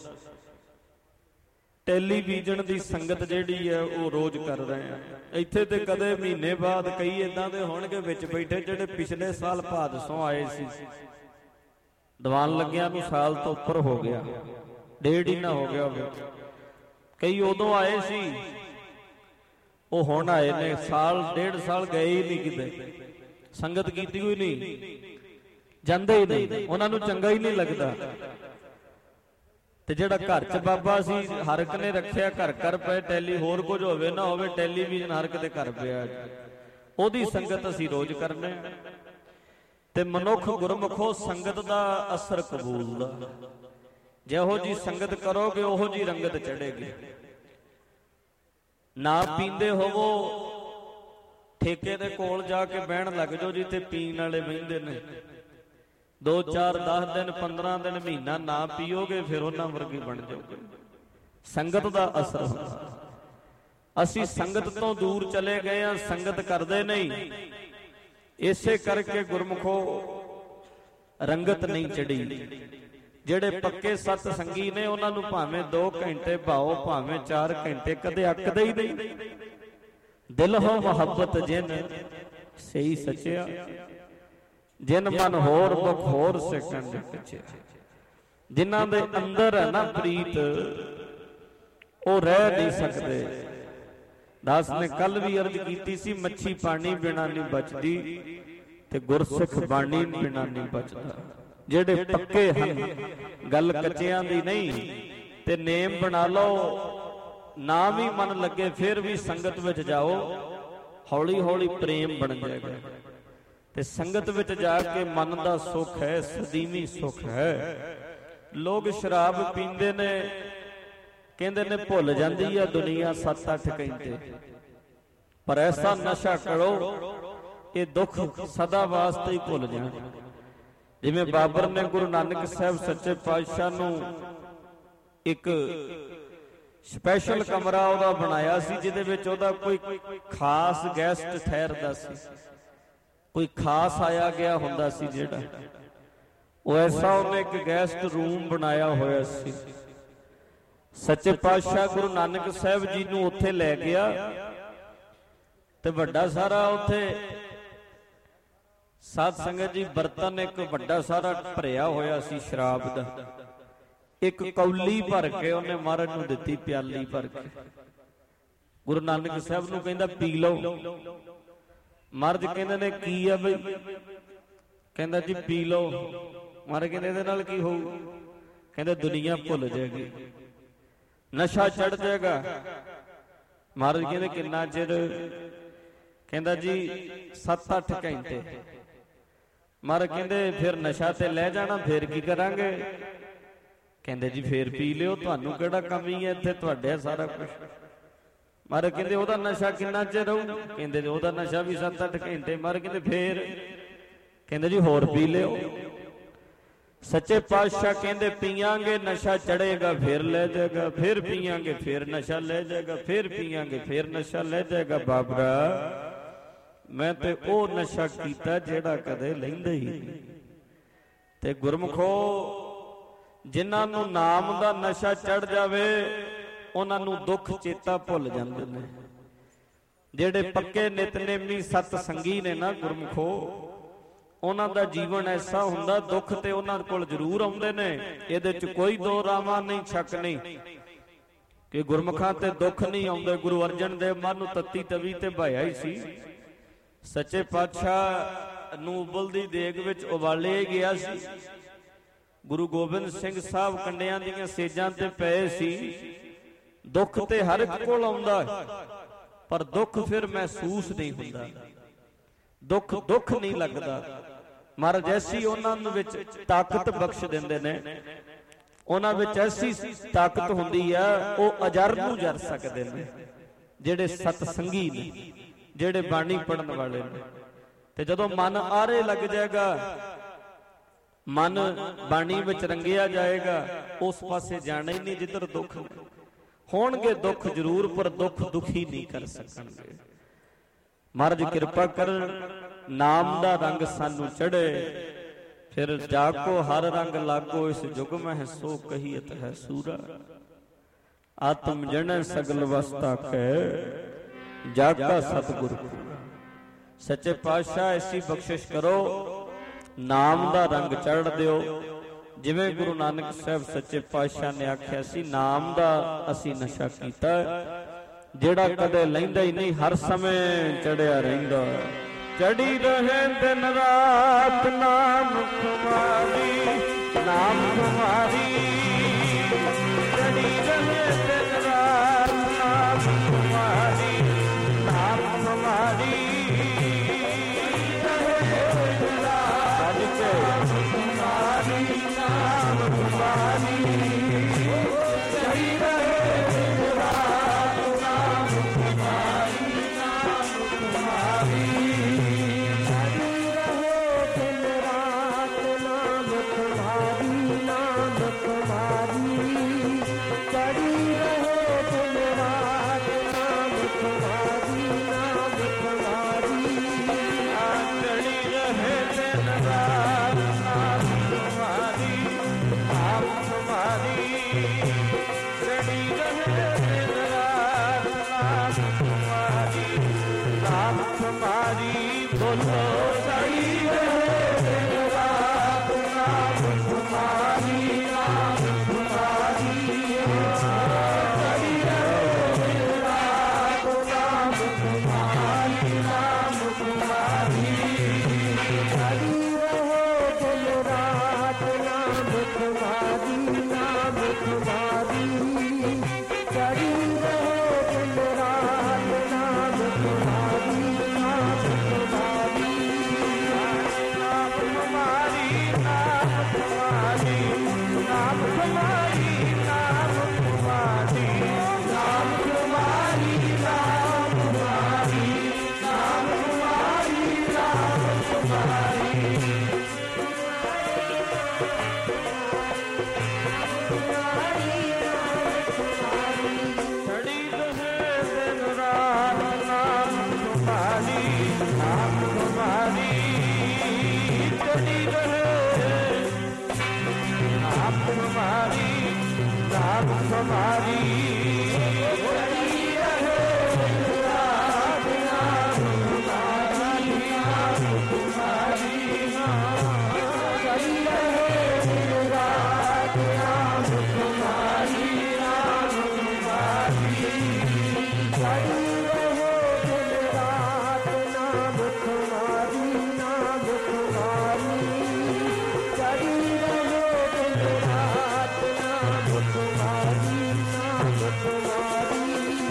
ਟੈਲੀਵਿਜ਼ਨ ਦੀ ਸੰਗਤ ਜਿਹੜੀ ਹੈ ਉਹ ਰੋਜ਼ ਕਰ ਰਹੇ ਆ। ਇੱਥੇ ਤੇ ਕਦੇ ਮਹੀਨੇ ਬਾਅਦ ਕਈ ਇਦਾਂ ਦੇ ਹੋਣਗੇ ਵਿੱਚ ਬੈਠੇ ਜਿਹੜੇ ਪਿਛਲੇ ਸਾਲ ਭਾਦਸੋਂ ਆਏ ਸੀ। ਦੀਵਾਨ ਲੱਗਿਆਂ ਨੂੰ ਸਾਲ ਤੋਂ ਉੱਪਰ ਹੋ ਗਿਆ, ਡੇਢ ਹੀ ਨਾ ਹੋ ਗਿਆ ਹੋਵੇ। ਕਈ ਉਦੋਂ ਆਏ ਸੀ, ਉਹ ਹੁਣ ਆਏ ਨੇ, ਸਾਲ ਡੇਢ ਸਾਲ ਗਏ ਹੀ ਨਹੀਂ ਕਿਤੇ, ਸੰਗਤ ਕੀਤੀ ਹੋਈ ਨਹੀਂ, ਜਾਂਦੇ ਹੀ ਨਹੀਂ, ਉਹਨਾਂ ਨੂੰ ਚੰਗਾ ਹੀ ਨਹੀਂ ਲੱਗਦਾ। ਤੇ ਜਿਹੜਾ ਘਰ 'ਚ ਬਾਬਾ ਸੀ ਹਰ ਇੱਕ ਨੇ ਰੱਖਿਆ, ਘਰ ਘਰ ਪਏ ਟੈਲੀ, ਹੋਰ ਕੁਝ ਹੋਵੇ ਨਾ ਹੋਵੇ ਟੈਲੀਵਿਜ਼ਨ ਹਰ ਇੱਕ ਦੇ ਘਰ ਪਿਆ, ਉਹਦੀ ਸੰਗਤ ਅਸੀਂ ਰੋਜ਼ ਕਰਨੇ। ਤੇ ਮਨੁੱਖ ਗੁਰਮੁਖੋ ਸੰਗਤ ਦਾ ਅਸਰ ਕਬੂਲ ਦਾ, ਜਿਹੋ ਜੀ ਸੰਗਤ ਕਰੋਗੇ ਉਹੋ ਜੀ ਰੰਗਤ ਚੜ੍ਹੇਗੀ। ਨਾ ਪੀਂਦੇ ਹੋਵੋ, ਠੇਕੇ ਦੇ ਕੋਲ ਜਾ ਕੇ ਬਹਿਣ ਲੱਗ ਜਾਓ ਜਿੱਥੇ ਪੀਣ ਵਾਲੇ ਬਹਿੰਦੇ ਨੇ, 2 4 10 ਦਿਨ 15 ਦਿਨ ਮਹੀਨਾ ਨਾ ਪੀਓਗੇ ਫਿਰ ਉਹਨਾਂ ਵਰਗੇ ਬਣ ਜਾਓਗੇ। ਸੰਗਤ ਦਾ ਅਸਰ ਹੁੰਦਾ। ਅਸੀਂ ਸੰਗਤ ਤੋਂ ਦੂਰ ਚਲੇ ਗਏ ਆ, ਸੰਗਤ ਕਰਦੇ ਨਹੀਂ, ਇਸੇ ਕਰਕੇ ਗੁਰਮੁਖੋ ਰੰਗਤ ਨਹੀਂ ਚੜੀ। ਜਿਹੜੇ ਪੱਕੇ ਸਤ ਸੰਗੀ ਨੇ ਉਹਨਾਂ ਨੂੰ ਭਾਵੇਂ 2 ਘੰਟੇ ਭਾਓ, ਭਾਵੇਂ 4 ਘੰਟੇ, ਕਦੇ ਅੱਕਦੇ ਹੀ ਨਹੀਂ। ਦਿਲ ਹੋ ਮੁਹੱਬਤ ਜਿਨ ਸਹੀ ਸੱਚਿਆ, ਜਿਨ ਮਨ ਹੋਰ ਦੁੱਖ ਹੋਰ ਸਿਕੰਜ ਪਿਛਿਆ। ਜਿਨ੍ਹਾਂ ਦੇ ਅੰਦਰ ਹੈ ਨਾ ਪ੍ਰੀਤ, ਉਹ ਰਹਿ ਨਹੀਂ ਸਕਦੇ। ਦਾਸ ਨੇ ਕੱਲ ਵੀ ਅਰਜ਼ ਕੀਤੀ ਸੀ, ਮੱਛੀ ਪਾਣੀ ਬਿਨਾ ਨਹੀਂ ਬਚਦੀ ਤੇ ਗੁਰਸਿੱਖ ਬਾਣੀ ਬਿਨਾ ਨਹੀਂ ਬਚਦਾ। ਜਿਹੜੇ ਪੱਕੇ ਹਨ, ਗੱਲ ਕੱਚਿਆਂ ਦੀ ਨਹੀਂ। ਤੇ ਨੇਮ ਬਣਾ ਲਓ, ਨਾ ਵੀ ਮਨ ਲੱਗੇ ਫਿਰ ਵੀ ਸੰਗਤ ਵਿੱਚ ਜਾਓ, ਹੌਲੀ ਹੌਲੀ ਪ੍ਰੇਮ ਬਣ ਜਾਏਗਾ। ਤੇ ਸੰਗਤ ਵਿੱਚ ਜਾ ਕੇ ਮਨ ਦਾ ਸੁੱਖ ਹੈ, ਸਦੀਵੀ ਸੁੱਖ ਹੈ। ਲੋਕ ਸ਼ਰਾਬ ਪੀਂਦੇ ਨੇ, ਕਹਿੰਦੇ ਨੇ ਭੁੱਲ ਜਾਂਦੀ ਆ ਦੁਨੀਆ 7-8 ਘੰਟੇ, ਪਰ ਐਸਾ ਨਸ਼ਾ ਕਰੋ ਇਹ ਦੁੱਖ ਸਦਾ ਵਾਸਤੇ ਹੀ ਭੁੱਲ ਜਾਣ। ਜਿਵੇਂ ਬਾਬਰ ਨੇ ਗੁਰੂ ਨਾਨਕ ਸਾਹਿਬ ਸੱਚੇ ਪਾਤਸ਼ਾਹ ਨੂੰ ਇੱਕ ਸਪੈਸ਼ਲ ਕਮਰਾ ਉਹਦਾ ਬਣਾਇਆ ਸੀ, ਜਿਹਦੇ ਵਿੱਚ ਉਹਦਾ ਕੋਈ ਖਾਸ ਗੈਸਟ ਠਹਿਰਦਾ ਸੀ, ਕੋਈ ਖਾਸ ਆਇਆ ਗਿਆ ਹੁੰਦਾ ਸੀ ਜਿਹੜਾ, ਉਹ ਐਸਾ ਉਹਨੇ ਇੱਕ ਗੈਸਟ ਰੂਮ ਬਣਾਇਆ ਹੋਇਆ ਸੀ। ਸੱਚੇ ਪਾਤਸ਼ਾਹ ਗੁਰੂ ਨਾਨਕ ਸਾਹਿਬ ਜੀ ਨੂੰ ਉੱਥੇ ਲੈ ਗਿਆ ਤੇ ਵੱਡਾ ਸਾਰਾ ਉੱਥੇ ਸਾਧ ਸੰਗਤ ਜੀ ਬਰਤਨ ਇੱਕ ਵੱਡਾ ਸਾਰਾ ਭਰਿਆ ਹੋਇਆ ਸੀ ਸ਼ਰਾਬ ਦਾ। ਇੱਕ ਕੌਲੀ ਭਰ ਕੇ ਉਹਨੇ ਮਹਾਰਾਜ ਨੂੰ ਦਿੱਤੀ, ਪਿਆਲੀ ਭਰ ਕੇ। ਗੁਰੂ ਨਾਨਕ ਸਾਹਿਬ ਨੂੰ ਕਹਿੰਦਾ ਪੀ ਲਓ। ਮਹਾਰਾਜ ਕਹਿੰਦੇ ਨੇ ਕੀ ਆ ਬਈ? ਕਹਿੰਦਾ ਜੀ ਪੀ ਲਓ। ਮਹਾਰਾਜ ਕਹਿੰਦੇ ਇਹਦੇ ਨਾਲ ਕੀ ਹੋਊ? ਕਹਿੰਦੇ ਦੁਨੀਆ ਭੁੱਲ ਜਾਏਗੀ, ਨਸ਼ਾ ਚੜ ਜਾਏਗਾ। ਮਹਾਰਾਜ ਕਹਿੰਦੇ ਕਿੰਨਾ ਚਿਰ? ਕਹਿੰਦਾ ਜੀ 7-8 ਘੰਟੇ। ਮਹਾਰਾਜ ਕਹਿੰਦੇ ਫਿਰ ਨਸ਼ਾ ਤੇ ਲੈ ਜਾਣਾ, ਫਿਰ ਕੀ ਕਰਾਂਗੇ? ਕਹਿੰਦੇ ਜੀ ਫੇਰ ਪੀ ਲਿਓ, ਤੁਹਾਨੂੰ ਕਿਹੜਾ ਕਮੀ ਹੈ ਇੱਥੇ, ਤੁਹਾਡੇ ਸਾਰਾ ਕੁਝ। ਮਹਾਰਾਜ ਕਹਿੰਦੇ ਉਹਦਾ ਨਸ਼ਾ ਕਿੰਨਾ ਚਿਰ ਰਹੂ? ਕਹਿੰਦੇ ਉਹਦਾ ਨਸ਼ਾ ਵੀ 7-8 ਘੰਟੇ। ਮਹਾਰਾਜ ਕਹਿੰਦੇ ਫੇਰ? ਕਹਿੰਦੇ ਜੀ ਹੋਰ ਪੀ ਲਿਓ। ਸੱਚੇ ਪਾਤਸ਼ਾਹ ਕਹਿੰਦੇ ਪੀਆਂਗੇ ਨਸ਼ਾ ਚੜੇਗਾ, ਫਿਰ ਲੈ ਜਾਏਗਾ, ਫਿਰ ਪੀਆਂਗੇ ਫਿਰ ਨਸ਼ਾ ਲੈ ਜਾਏਗਾ, ਫਿਰ ਪੀਆਂਗੇ ਫਿਰ ਨਸ਼ਾ ਲੈ ਜਾਏਗਾ। ਬਾਬਰਾ ਮੈਂ ਤੇ ਉਹ ਨਸ਼ਾ ਕੀਤਾ ਜਿਹੜਾ ਕਦੇ ਲੈਂਦਾ ਹੀ ਨਹੀਂ। ਤੇ ਗੁਰਮੁਖੋ ਜਿਨ੍ਹਾਂ ਨੂੰ ਨਾਮ ਦਾ ਨਸ਼ਾ ਚੜ ਜਾਵੇ ਉਹਨਾਂ ਨੂੰ ਦੁੱਖ ਚੇਤਾ ਭੁੱਲ ਜਾਂਦੇ ਨੇ। ਜਿਹੜੇ ਪੱਕੇ ਨਿਤਨੇਮੀ ਸਤ ਸੰਗੀ ਨੇ ਨਾ ਗੁਰਮੁਖੋ, ਉਹਨਾਂ ਦਾ ਜੀਵਨ ਐਸਾ ਹੁੰਦਾ, ਦੁੱਖ ਤੇ ਉਹਨਾਂ ਕੋਲ ਜ਼ਰੂਰ ਆਉਂਦੇ ਨੇ, ਇਹਦੇ ਚ ਕੋਈ ਦੋ ਰਾਵਾਂ ਨਹੀਂ, ਸ਼ੱਕ ਨਹੀਂ ਕਿ ਗੁਰਮੁਖਾਂ ਤੇ ਦੁੱਖ ਨਹੀਂ ਆਉਂਦੇ। ਗੁਰੂ ਅਰਜਨ ਦੇਵ ਮਨ ਨੂੰ ਤੱਤੀ ਤਵੀ ਤੇ ਭਾਇਆ ਹੀ ਸੀ। ਸੱਚੇ ਪਾਤਸ਼ਾਹ ਨੂੰ ਉਬਲਦੀ ਦੇਗ ਵਿੱਚ ਉਬਾਲਿਆ ਗਿਆ ਸੀ। ਗੁਰੂ ਗੋਬਿੰਦ ਸਿੰਘ ਸਾਹਿਬ ਕੰਡਿਆਂ ਦੀਆਂ ਸੇਜਾਂ ਤੇ ਪਏ ਸੀ। ਦੁੱਖ ਤੇ ਹਰ ਇੱਕ ਕੋਲ ਆਉਂਦਾ, ਪਰ ਦੁੱਖ ਫਿਰ ਮਹਿਸੂਸ ਨਹੀਂ ਹੁੰਦਾ, ਦੁੱਖ ਨਹੀਂ ਲੱਗਦਾ। ਮਹਾਰਾਜ ਐਸੀ ਉਹਨਾਂ ਵਿੱਚ ਤਾਕਤ ਬਖਸ਼ ਦਿੰਦੇ ਨੇ, ਉਹਨਾਂ ਵਿੱਚ ਐਸੀ ਤਾਕਤ ਹੁੰਦੀ ਆ, ਉਹ ਅਜਰ ਨੂੰ ਜਰ ਸਕਦੇ ਨੇ ਜਿਹੜੇ ਸਤ ਸੰਗੀ ਨੇ, ਜਿਹੜੇ ਬਾਣੀ ਪੜਨ ਵਾਲੇ ਨੇ। ਤੇ ਜਦੋਂ ਮਨ ਆਰੇ ਲੱਗ ਜਾਏਗਾ, ਮਨ ਬਾਣੀ ਵਿੱਚ ਰੰਗਿਆ ਜਾਏਗਾ, ਉਸ ਪਾਸੇ ਜਾਣਾ ਹੀ ਨਹੀਂ ਜਿੱਧਰ ਦੁੱਖ ਹੋਣਗੇ। ਦੁੱਖ ਜ਼ਰੂਰ, ਪਰ ਦੁੱਖ ਦੁਖੀ ਨਹੀਂ ਕਰ ਸਕਣਗੇ। ਮਹਾਰਾਜ ਕਿਰਪਾ ਕਰਨ, ਨਾਮ ਦਾ ਰੰਗ ਸਾਨੂੰ ਚੜੇ, ਫਿਰ ਜਾਕੋ ਹਰ ਰੰਗ ਲਾਗੋ, ਇਸ ਜੁਗ ਮਹਿ ਸੋ ਕਹੀਤ ਹੈ ਸੂਰਾ। ਆਤਮ ਜਣੈ ਸਗਲ ਵਸਤਾ ਕੈ, ਜਾਗਾ ਸਤਿਗੁਰ। ਸੱਚੇ ਪਾਤਸ਼ਾਹ ਐਸੀ ਬਖਸ਼ਿਸ਼ ਕਰੋ, ਨਾਮ ਦਾ ਰੰਗ ਚੜ ਦਿਓ। ਜਿਵੇਂ ਗੁਰੂ ਨਾਨਕ ਸਾਹਿਬ ਸੱਚੇ ਪਾਤਸ਼ਾਹ ਨੇ ਆਖਿਆ ਸੀ, ਨਾਮ ਦਾ ਅਸੀਂ ਨਸ਼ਾ ਕੀਤਾ ਜਿਹੜਾ ਕਦੇ ਲੈਂਦਾ ਹੀ ਨਹੀਂ, ਹਰ ਸਮੇਂ ਚੜਿਆ ਰਹਿੰਦਾ। ਚੜੀ ਰਹੇ ਦਿਨ ਰਾਤ ਨਾਮ ਕੁਮਾਰੀ, ਨਾਮ ਕੁਮਾਰੀ। तुम्हारी बोलो सही रहे दिन रात नाम तुम्हारी नाम तुम्हारी सही रहे दिन रात नाम तुम्हारी नाम तुम्हारी सही रहे दिन रात नाम तुम्हारी नाम तुम्हारी सही रहे दिन रात नाम तुम्हारी नाम तुम्हारी नाम तुम्हारी नाम तुम्हारी नाम तुम्हारी नाम तुम्हारी नाम तुम्हारी नाम तुम्हारी नाम तुम्हारी नाम तुम्हारी छड़ी रहे दिन रात नाम तुम्हारी नाम तुम्हारी छड़ी रहे नाम तुम्हारी नाम तुम्हारी छड़ी रहे दिन रात नाम तुम्हारी नाम तुम्हारी छड़ी रहे दिन रात नाम तुम्हारी नाम तुम्हारी छड़ी रहे दिन रात नाम तुम्हारी नाम तुम्हारी छड़ी रहे दिन रात नाम तुम्हारी नाम तुम्हारी।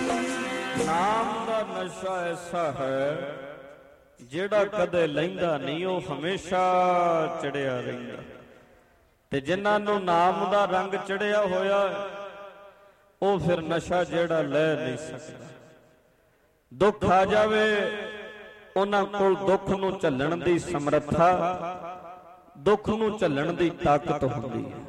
नाम ਦਾ ਨਸ਼ਾ ਐਸਾ ਹੈ ਜਿਹੜਾ ਕਦੇ ਲੈਂਦਾ ਨਹੀਂ, ਉਹ ਹਮੇਸ਼ਾ ਚੜਿਆ ਰਹਿੰਦਾ। ਤੇ ਜਿਨ੍ਹਾਂ ਨੂੰ ਨਾਮ ਦਾ ਰੰਗ ਚੜਿਆ ਹੋਇਆ ਉਹ ਫਿਰ ਨਸ਼ਾ ਜਿਹੜਾ ਲੈ ਨਹੀਂ ਸਕਦਾ। ਦੁੱਖ ਆ ਜਾਵੇ ਉਹਨਾਂ ਕੋਲ ਦੁੱਖ ਨੂੰ ਝੱਲਣ ਦੀ ਸਮਰੱਥਾ, ਦੁੱਖ ਨੂੰ ਝੱਲਣ ਦੀ ਤਾਕਤ ਹੁੰਦੀ ਹੈ।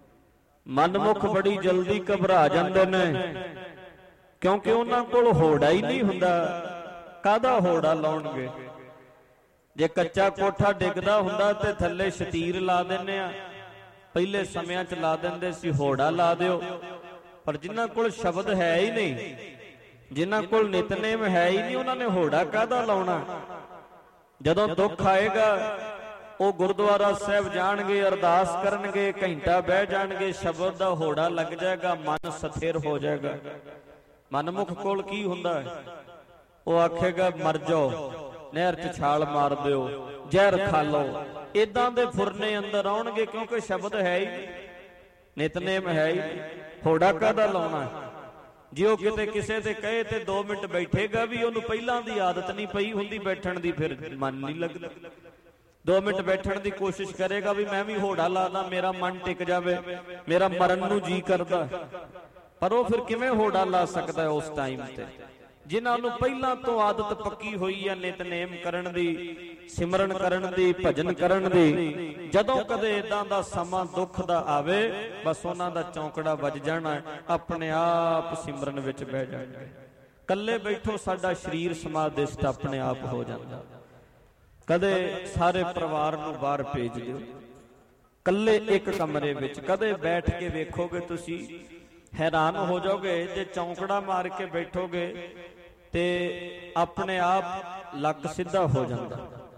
ਮਨਮੁਖ ਬੜੀ ਜਲਦੀ ਘਬਰਾ ਜਾਂਦੇ ਨੇ ਕਿਉਂਕਿ ਉਹਨਾਂ ਕੋਲ ਹੋੜਾ ਹੀ ਨਹੀਂ ਹੁੰਦਾ। ਕਾਹਦਾ ਹੋੜਾ ਲਾਉਣਗੇ? ਜੇ ਕੱਚਾ ਕੋਠਾ ਡਿੱਗਦਾ ਹੁੰਦਾ ਤੇ ਥੱਲੇ ਸ਼ਤੀਰ ਲਾ ਦਿੰਨੇ ਆ, ਪਹਿਲੇ ਸਮਿਆਂ 'ਚ ਲਾ ਦਿੰਦੇ ਸੀ ਹੋੜਾ ਲਾ ਦਿਓ। ਪਰ ਜਿਨ੍ਹਾਂ ਕੋਲ ਸ਼ਬਦ ਹੈ ਹੀ ਨਹੀਂ, ਜਿਨ੍ਹਾਂ ਕੋਲ ਨਿਤਨੇਮ ਹੈ ਹੀ ਨਹੀਂ, ਉਹਨਾਂ ਨੇ ਹੋੜਾ ਕਾਹਦਾ ਲਾਉਣਾ? ਜਦੋਂ ਦੁੱਖ ਆਏਗਾ ਉਹ ਗੁਰਦੁਆਰਾ ਸਾਹਿਬ ਜਾਣਗੇ, ਅਰਦਾਸ ਕਰਨਗੇ, ਘੰਟਾ ਬਹਿ ਜਾਣਗੇ, ਸ਼ਬਦ ਦਾ ਹੋੜਾ ਲੱਗ ਜਾਏਗਾ, ਮਨ ਸਥਿਰ ਹੋ ਜਾਏਗਾ। ਮਨਮੁਖ ਕੋਲ ਕੀ ਹੁੰਦਾ ਹੈ? ਉਹ ਆਖੇਗਾ ਮਰ ਜਾਓ, ਨਹਿਰ 'ਚ ਛਾਲ ਮਾਰ ਦਿਓ, ਜ਼ਹਿਰ ਖਾ ਲਓ। ਇਦਾਂ ਦੇ ਫੁਰਨੇ ਅੰਦਰ ਆਉਣਗੇ ਕਿਉਂਕਿ ਸ਼ਬਦ ਹੈ ਹੀ, ਨਿਤਨੇਮ ਹੈ ਹੀ। ਹੋੜਾ ਕਾਹਦਾ ਲਾਉਣਾ? ਜੇ ਉਹ ਕਿਤੇ ਕਿਸੇ ਤੇ ਕਹੇ ਤੇ 2 ਮਿੰਟ ਬੈਠੇਗਾ ਵੀ, ਉਹਨੂੰ ਪਹਿਲਾਂ ਦੀ ਆਦਤ ਨਹੀਂ ਪਈ ਹੁੰਦੀ ਬੈਠਣ ਦੀ, ਫਿਰ ਮਨ ਨਹੀਂ ਲੱਗਦਾ। 2 ਮਿੰਟ ਬੈਠਣ ਦੀ ਕੋਸ਼ਿਸ਼ ਕਰੇਗਾ ਵੀ ਮੈਂ ਵੀ ਹੋੜਾ ਲਾਦਾ, ਮੇਰਾ ਮਨ ਟਿਕ ਜਾਵੇ, ਮੇਰਾ ਮਰਨ ਨੂੰ ਜੀ ਕਰਦਾ। ਪਰ ਉਹ ਫਿਰ ਕਿਵੇਂ ਹੋੜਾ ਲਾ ਸਕਦਾ ਉਸ ਟਾਈਮ ਤੇ? ਜਿਨ੍ਹਾਂ ਨੂੰ ਪਹਿਲਾਂ ਤੋਂ ਆਦਤ ਪੱਕੀ ਹੋਈ ਹੈ ਨਿਤਨੇਮ ਕਰਨ ਦੀ, ਸਿਮਰਨ ਕਰਨ ਦੀ, ਭਜਨ ਕਰਨ ਦੀ, ਜਦੋਂ ਕਦੇ ਇਦਾਂ ਦਾ ਸਮਾਂ ਦੁੱਖ ਦਾ ਆਵੇ ਬਸ ਉਹਨਾਂ ਦਾ ਚੌਂਕੜਾ ਵੱਜ ਜਾਣਾ, ਆਪਣੇ ਆਪ ਸਿਮਰਨ ਵਿੱਚ ਬਹਿ ਜਾਣਗੇ। ਕੱਲੇ ਬੈਠੋ ਸਾਡਾ ਸਰੀਰ ਸਮਾਧਿਸ਼ਟ ਆਪਣੇ ਆਪ ਹੋ ਜਾਂਦਾ। ਕਦੇ ਸਾਰੇ ਪਰਿਵਾਰ ਨੂੰ ਬਾਹਰ ਭੇਜ ਦਿਓ, ਕੱਲੇ ਇੱਕ ਕਮਰੇ ਵਿੱਚ ਕਦੇ ਬੈਠ ਕੇ ਵੇਖੋਗੇ ਤੁਸੀਂ ਹੈਰਾਨ ਹੋ ਜਾਓਗੇ। ਜੇ ਚੌਂਕੜਾ ਮਾਰ ਕੇ ਬੈਠੋਗੇ ਤੇ ਆਪਣੇ ਆਪ ਲੱਕ ਸਿੱਧਾ ਹੋ ਜਾਂਦਾ।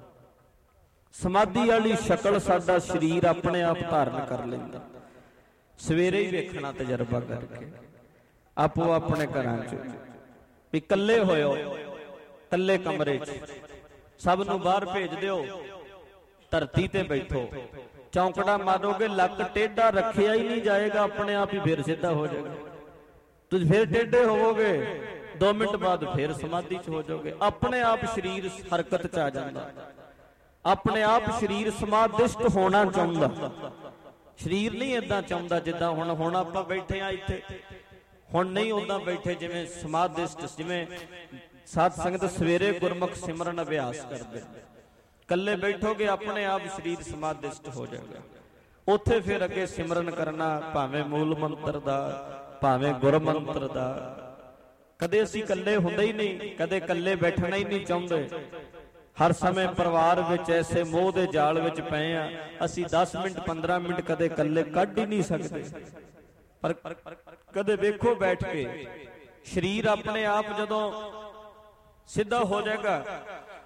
ਸਮਾਧੀ ਵਾਲੀ ਸ਼ਕਲ ਸਾਡਾ ਸਰੀਰ ਆਪਣੇ ਆਪ ਧਾਰਨ ਕਰ ਲੈਂਦਾ। ਸਵੇਰੇ ਹੀ ਵੇਖਣਾ ਤਜਰਬਾ ਕਰਕੇ ਆਪੋ ਆਪਣੇ ਘਰਾਂ 'ਚ ਵੀ ਇਕੱਲੇ ਹੋਇਓ, ਇਕੱਲੇ ਕਮਰੇ 'ਚ, ਸਭ ਨੂੰ ਬਾਹਰ ਭੇਜ ਦਿਓ, ਧਰਤੀ ਤੇ ਬੈਠੋ, ਚੌਂਕੜਾ ਮਾਰੋਗੇ ਲੱਕ ਟੇਢਾ ਰੱਖਿਆ ਹੀ ਨਹੀਂ ਜਾਏਗਾ, ਆਪਣੇ ਆਪ ਹੀ ਫਿਰ ਸਿੱਧਾ ਹੋ ਜਾਏਗਾ। ਤੁਸੀਂ ਫਿਰ ਟੇਢੇ ਹੋਵੋਗੇ, 2 ਮਿੰਟ ਬਾਅਦ ਫਿਰ ਸਮਾਧੀ 'ਚ ਹੋ ਜਾਓਗੇ। ਆਪਣੇ ਆਪ ਸਰੀਰ ਹਰਕਤ 'ਚ ਆ ਜਾਂਦਾ, ਆਪਣੇ ਆਪ ਸਰੀਰ ਸਮਾਧਿਸ਼ਟ ਹੋਣਾ ਚਾਹੁੰਦਾ। ਸਰੀਰ ਨਹੀਂ ਏਦਾਂ ਚਾਹੁੰਦਾ ਜਿੱਦਾਂ ਹੁਣ ਆਪਾਂ ਬੈਠੇ ਆ ਇੱਥੇ, ਹੁਣ ਨਹੀਂ ਉਦਾਂ ਬੈਠੇ ਜਿਵੇਂ ਸਮਾਧਿਸ਼ਟ, ਜਿਵੇਂ ਸਾਧ ਸੰਗਤ ਸਵੇਰੇ ਗੁਰਮੁਖ ਸਿਮਰਨ ਅਭਿਆਸ ਕਰਦੇ। ਕੱਲੇ ਬੈਠੋਗੇ ਆਪਣੇ ਆਪ ਸਰੀਰ ਸਮਾਧਿਸ਼ਟ ਹੋ ਜਾਏਗਾ। ਉੱਥੇ ਫਿਰ ਅੱਗੇ ਸਿਮਰਨ ਕਰਨਾ, ਭਾਵੇਂ ਮੂਲ ਮੰਤਰ ਦਾ, ਭਾਵੇਂ ਗੁਰ ਮੰਤਰ ਦਾ। ਕਦੇ ਅਸੀਂ ਇਕੱਲੇ ਹੁੰਦੇ ਹੀ ਨਹੀਂ, ਕਦੇ ਇਕੱਲੇ ਬੈਠਣਾ ਹੀ ਨਹੀਂ ਚਾਹੁੰਦੇ। ਹਰ ਸਮੇਂ ਪਰਿਵਾਰ ਵਿੱਚ ਐਸੇ ਮੋਹ ਦੇ ਜਾਲ ਵਿੱਚ ਪਏ ਆ, ਅਸੀਂ 10 ਮਿੰਟ 15 ਮਿੰਟ ਕਦੇ ਇਕੱਲੇ ਕੱਢ ਹੀ ਨਹੀਂ ਸਕਦੇ। ਪਰ ਕਦੇ ਵੇਖੋ ਬੈਠ ਕੇ ਸਰੀਰ ਆਪਣੇ ਆਪ ਜਦੋਂ ਸਿੱਧਾ ਹੋ ਜਾਏਗਾ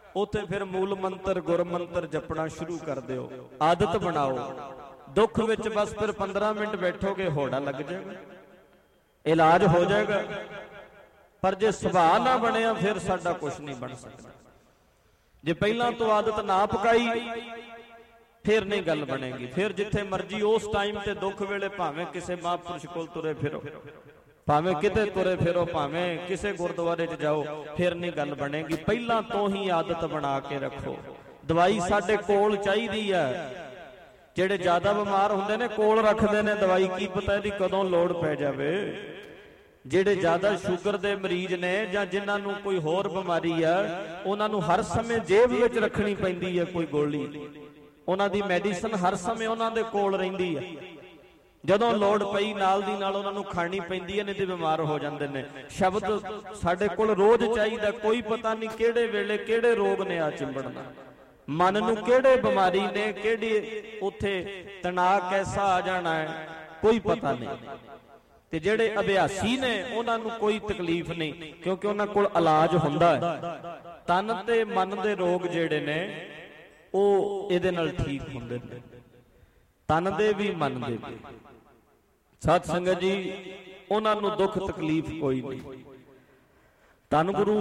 ਉੱਥੇ ਫਿਰ ਮੂਲ ਮੰਤਰ ਗੁਰ ਮੰਤਰ ਜਪਣਾ ਸ਼ੁਰੂ ਕਰ ਦਿਓ, ਆਦਤ ਬਣਾਓ। ਦੁੱਖ ਵਿੱਚ ਬਸ ਫਿਰ 15 ਮਿੰਟ ਬੈਠੋਗੇ, ਹੋੜਾ ਲੱਗ ਜਾਏਗਾ, ਇਲਾਜ ਹੋ ਜਾਏਗਾ। ਪਰ ਜੇ ਸੁਭਾਅ ਨਾ ਬਣਿਆ ਫਿਰ ਸਾਡਾ ਕੁਝ ਨਹੀਂ ਬਣ ਸਕਦਾ। ਜੇ ਪਹਿਲਾਂ ਤੋਂ ਆਦਤ ਨਾ ਪਕਾਈ ਫਿਰ ਨਹੀਂ ਗੱਲ ਬਣੇਗੀ। ਫਿਰ ਜਿੱਥੇ ਮਰਜੀ ਉਸ ਟਾਈਮ ਤੇ ਦੁੱਖ ਵੇਲੇ ਭਾਵੇਂ ਕਿਸੇ ਮਹਾਂਪੁਰਸ਼ ਕੋਲ ਤੁਰੇ ਫਿਰੋ, ਭਾਵੇਂ ਕਿਤੇ ਤੁਰੇ ਫਿਰੋ, ਭਾਵੇਂ ਕਿਸੇ ਗੁਰਦੁਆਰੇ 'ਚ ਜਾਓ, ਫਿਰ ਨਹੀਂ ਗੱਲ ਬਣੇਗੀ। ਪਹਿਲਾਂ ਤੋਂ ਹੀ ਆਦਤ ਬਣਾ ਕੇ ਰੱਖੋ। ਦਵਾਈ ਸਾਡੇ ਕੋਲ ਚਾਹੀਦੀ ਹੈ। ਜਿਹੜੇ ਜ਼ਿਆਦਾ ਬਿਮਾਰ ਹੁੰਦੇ ਨੇ ਕੋਲ ਰੱਖਦੇ ਨੇ ਦਵਾਈ, ਕੀ ਪਤਾ ਇਹਦੀ ਕਦੋਂ ਲੋੜ ਪੈ ਜਾਵੇ। ਜਿਹੜੇ ਜ਼ਿਆਦਾ ਸ਼ੂਗਰ ਦੇ ਮਰੀਜ਼ ਨੇ ਜਾਂ ਜਿਨ੍ਹਾਂ ਨੂੰ ਕੋਈ ਹੋਰ ਬਿਮਾਰੀ ਆ, ਉਹਨਾਂ ਨੂੰ ਹਰ ਸਮੇਂ ਜੇਬ ਵਿੱਚ ਰੱਖਣੀ ਪੈਂਦੀ ਹੈ ਕੋਈ ਗੋਲੀ। ਉਹਨਾਂ ਦੀ ਮੈਡੀਸਨ ਹਰ ਸਮੇਂ ਉਹਨਾਂ ਦੇ ਕੋਲ ਰਹਿੰਦੀ ਹੈ। ਜਦੋਂ ਲੋੜ ਪਈ ਨਾਲ ਦੀ ਨਾਲ ਉਹਨਾਂ ਨੂੰ ਖਾਣੀ ਪੈਂਦੀ ਹੈ, ਨਹੀਂ ਤੇ ਬਿਮਾਰ ਹੋ ਜਾਂਦੇ ਨੇ। ਸ਼ਬਦ ਸਾਡੇ ਕੋਲ ਰੋਜ਼ ਚਾਹੀਦਾ। ਕੋਈ ਪਤਾ ਨਹੀਂ ਕਿਹੜੇ ਵੇਲੇ ਕਿਹੜੇ ਰੋਗ ਨੇ ਆ ਚਿੰਬੜਨਾ, ਮਨ ਨੂੰ ਕਿਹੜੇ ਬਿਮਾਰੀ ਨੇ, ਕਿਹੜੀ ਉੱਥੇ ਤਣਾਅ ਕੈਸਾ ਆ ਜਾਣਾ ਹੈ, ਕੋਈ ਪਤਾ ਨਹੀਂ। ਤੇ ਜਿਹੜੇ ਅਭਿਆਸੀ ਨੇ ਉਹਨਾਂ ਨੂੰ ਕੋਈ ਤਕਲੀਫ ਨਹੀਂ, ਕਿਉਂਕਿ ਉਹਨਾਂ ਕੋਲ ਇਲਾਜ ਹੁੰਦਾ ਹੈ। ਤਨ ਤੇ ਮਨ ਦੇ ਰੋਗ ਜਿਹੜੇ ਨੇ ਉਹ ਇਹਦੇ ਨਾਲ ਠੀਕ ਹੁੰਦੇ ਨੇ, ਤਨ ਦੇ ਵੀ ਮਨ ਦੇ ਵੀ। ਸਤ ਸੰਗਤ ਜੀ, ਉਹਨਾਂ ਨੂੰ ਦੁੱਖ ਤਕਲੀਫ ਕੋਈ ਨਹੀਂ। ਧੰਨ ਗੁਰੂ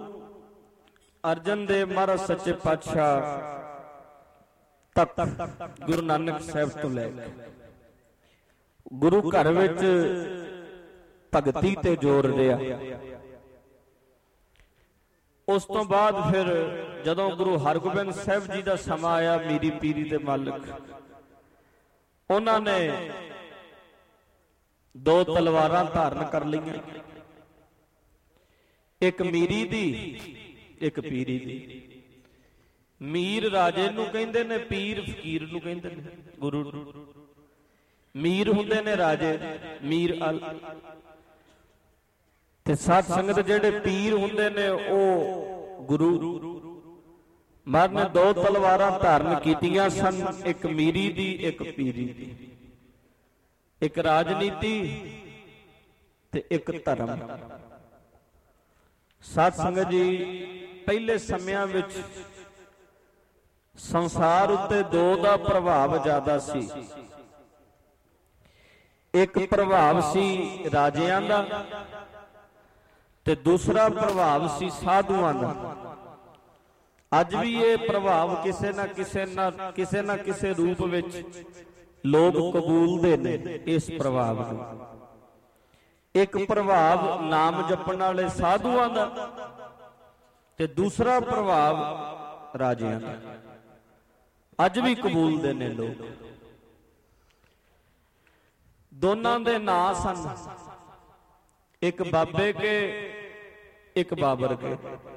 ਅਰਜਨ ਦੇਵ ਮਹਾਰਾਜ ਸੱਚੇ ਪਾਤਸ਼ਾਹ ਤੱਕ ਗੁਰੂ ਨਾਨਕ ਸਾਹਿਬ ਤੋਂ ਲੈ ਕੇ ਗੁਰੂ ਘਰ ਵਿੱਚ ਭਗਤੀ ਤੇ ਜ਼ੋਰ ਰਿਹਾ। ਉਸ ਤੋਂ ਬਾਅਦ ਫਿਰ ਜਦੋਂ ਗੁਰੂ ਹਰਗੋਬਿੰਦ ਸਾਹਿਬ ਜੀ ਦਾ ਸਮਾਂ ਆਇਆ, ਮੀਰੀ ਪੀਰੀ ਦੇ ਮਾਲਕ, ਉਹਨਾਂ ਨੇ 2 ਤਲਵਾਰਾਂ ਧਾਰਨ ਕਰ ਲਈਆਂ, ਇੱਕ ਮੀਰੀ ਦੀ ਇੱਕ ਪੀਰੀ ਦੀ। ਮੀਰ ਰਾਜੇ ਨੂੰ ਕਹਿੰਦੇ ਨੇ, ਪੀਰ ਫਕੀਰ ਨੂੰ ਕਹਿੰਦੇ ਨੇ। ਗੁਰੂ ਮੀਰ ਹੁੰਦੇ ਨੇ ਰਾਜੇ, ਮੀਰ ਅਲ, ਤੇ ਸਾਧ ਸੰਗਤ ਜਿਹੜੇ ਪੀਰ ਹੁੰਦੇ ਨੇ ਉਹ ਗੁਰੂ। ਮਹਾਰਾਜ ਨੇ 2 ਤਲਵਾਰਾਂ ਧਾਰਨ ਕੀਤੀਆਂ ਸਨ, ਇੱਕ ਮੀਰੀ ਦੀ ਇੱਕ ਪੀਰੀ ਦੀ। ਇੱਕ ਰਾਜਨੀਤੀ ਤੇ ਇੱਕ ਧਰਮ। ਸਾਧ ਸੰਗਤ ਜੀ, ਪਹਿਲੇ ਸਮਿਆਂ ਵਿੱਚ ਸੰਸਾਰ ਉੱਤੇ 2 ਦਾ ਪ੍ਰਭਾਵ ਜ਼ਿਆਦਾ ਸੀ। ਇੱਕ ਪ੍ਰਭਾਵ ਸੀ ਰਾਜਿਆਂ ਦਾ ਤੇ ਦੂਸਰਾ ਪ੍ਰਭਾਵ ਸੀ ਸਾਧੂਆਂ ਦਾ। ਅੱਜ ਵੀ ਇਹ ਪ੍ਰਭਾਵ ਕਿਸੇ ਨਾ ਕਿਸੇ ਰੂਪ ਵਿੱਚ ਲੋਕ ਕਬੂਲਦੇ ਨੇ ਇਸ ਪ੍ਰਭਾਵ ਨੂੰ। ਇੱਕ ਪ੍ਰਭਾਵ ਨਾਮ ਜਪਣ ਵਾਲੇ ਸਾਧੂਆਂ ਦਾ ਤੇ ਦੂਸਰਾ ਪ੍ਰਭਾਵ ਰਾਜਿਆਂ ਦਾ। ਅੱਜ ਵੀ ਕਬੂਲਦੇ ਨੇ ਲੋਕ। ਦੋਨਾਂ ਦੇ ਨਾਂ ਸਨ, ਇੱਕ ਬਾਬੇ ਕੇ ਇੱਕ ਬਾਬਰ ਕੇ।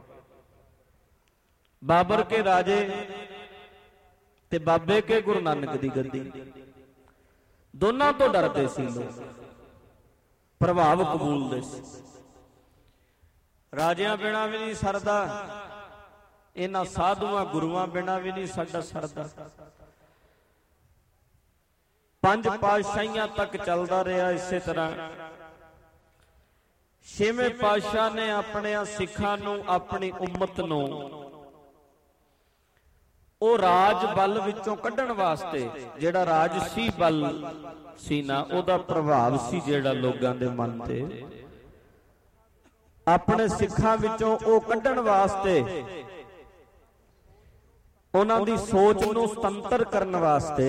ਬਾਬਰ ਕੇ ਰਾਜੇ ਤੇ ਬਾਬੇ ਕੇ ਗੁਰੂ ਨਾਨਕ ਦੀ ਗੱਦੀ। ਦੋਨਾਂ ਤੋਂ ਡਰਦੇ ਸੀ ਲੋਕ, ਪ੍ਰਭਾਵ ਕਬੂਲਦੇ ਸੀ। ਰਾਜਿਆਂ ਬਿਨਾਂ ਵੀ ਨਹੀਂ ਸਰਦਾ, ਇਹਨਾਂ ਸਾਧੂਆਂ ਗੁਰੂਆਂ ਬਿਨਾਂ ਵੀ ਨਹੀਂ ਸਾਡਾ ਸਰਦਾ। 5 ਪਾਤਸ਼ਾਹੀਆਂ ਤੱਕ ਚੱਲਦਾ ਰਿਹਾ ਇਸੇ ਤਰ੍ਹਾਂ। 6ਵੇਂ ਪਾਤਸ਼ਾਹ ਨੇ ਆਪਣੇ ਸਿੱਖਾਂ ਨੂੰ, ਆਪਣੀ ਉਮਤ ਨੂੰ ਉਹ ਰਾਜ ਬਲ ਵਿੱਚੋਂ ਕੱਢਣ ਵਾਸਤੇ, ਜਿਹੜਾ ਰਾਜਸੀ ਬਲ ਸੀ ਨਾ, ਉਹਦਾ ਪ੍ਰਭਾਵ ਸੀ ਜਿਹੜਾ ਲੋਕਾਂ ਦੇ ਮਨ ਤੇ, ਆਪਣੇ ਸਿੱਖਾਂ ਵਿੱਚੋਂ ਉਹ ਕੱਢਣ ਵਾਸਤੇ, ਉਹਨਾਂ ਦੀ ਸੋਚ ਨੂੰ ਸੁਤੰਤਰ ਕਰਨ ਵਾਸਤੇ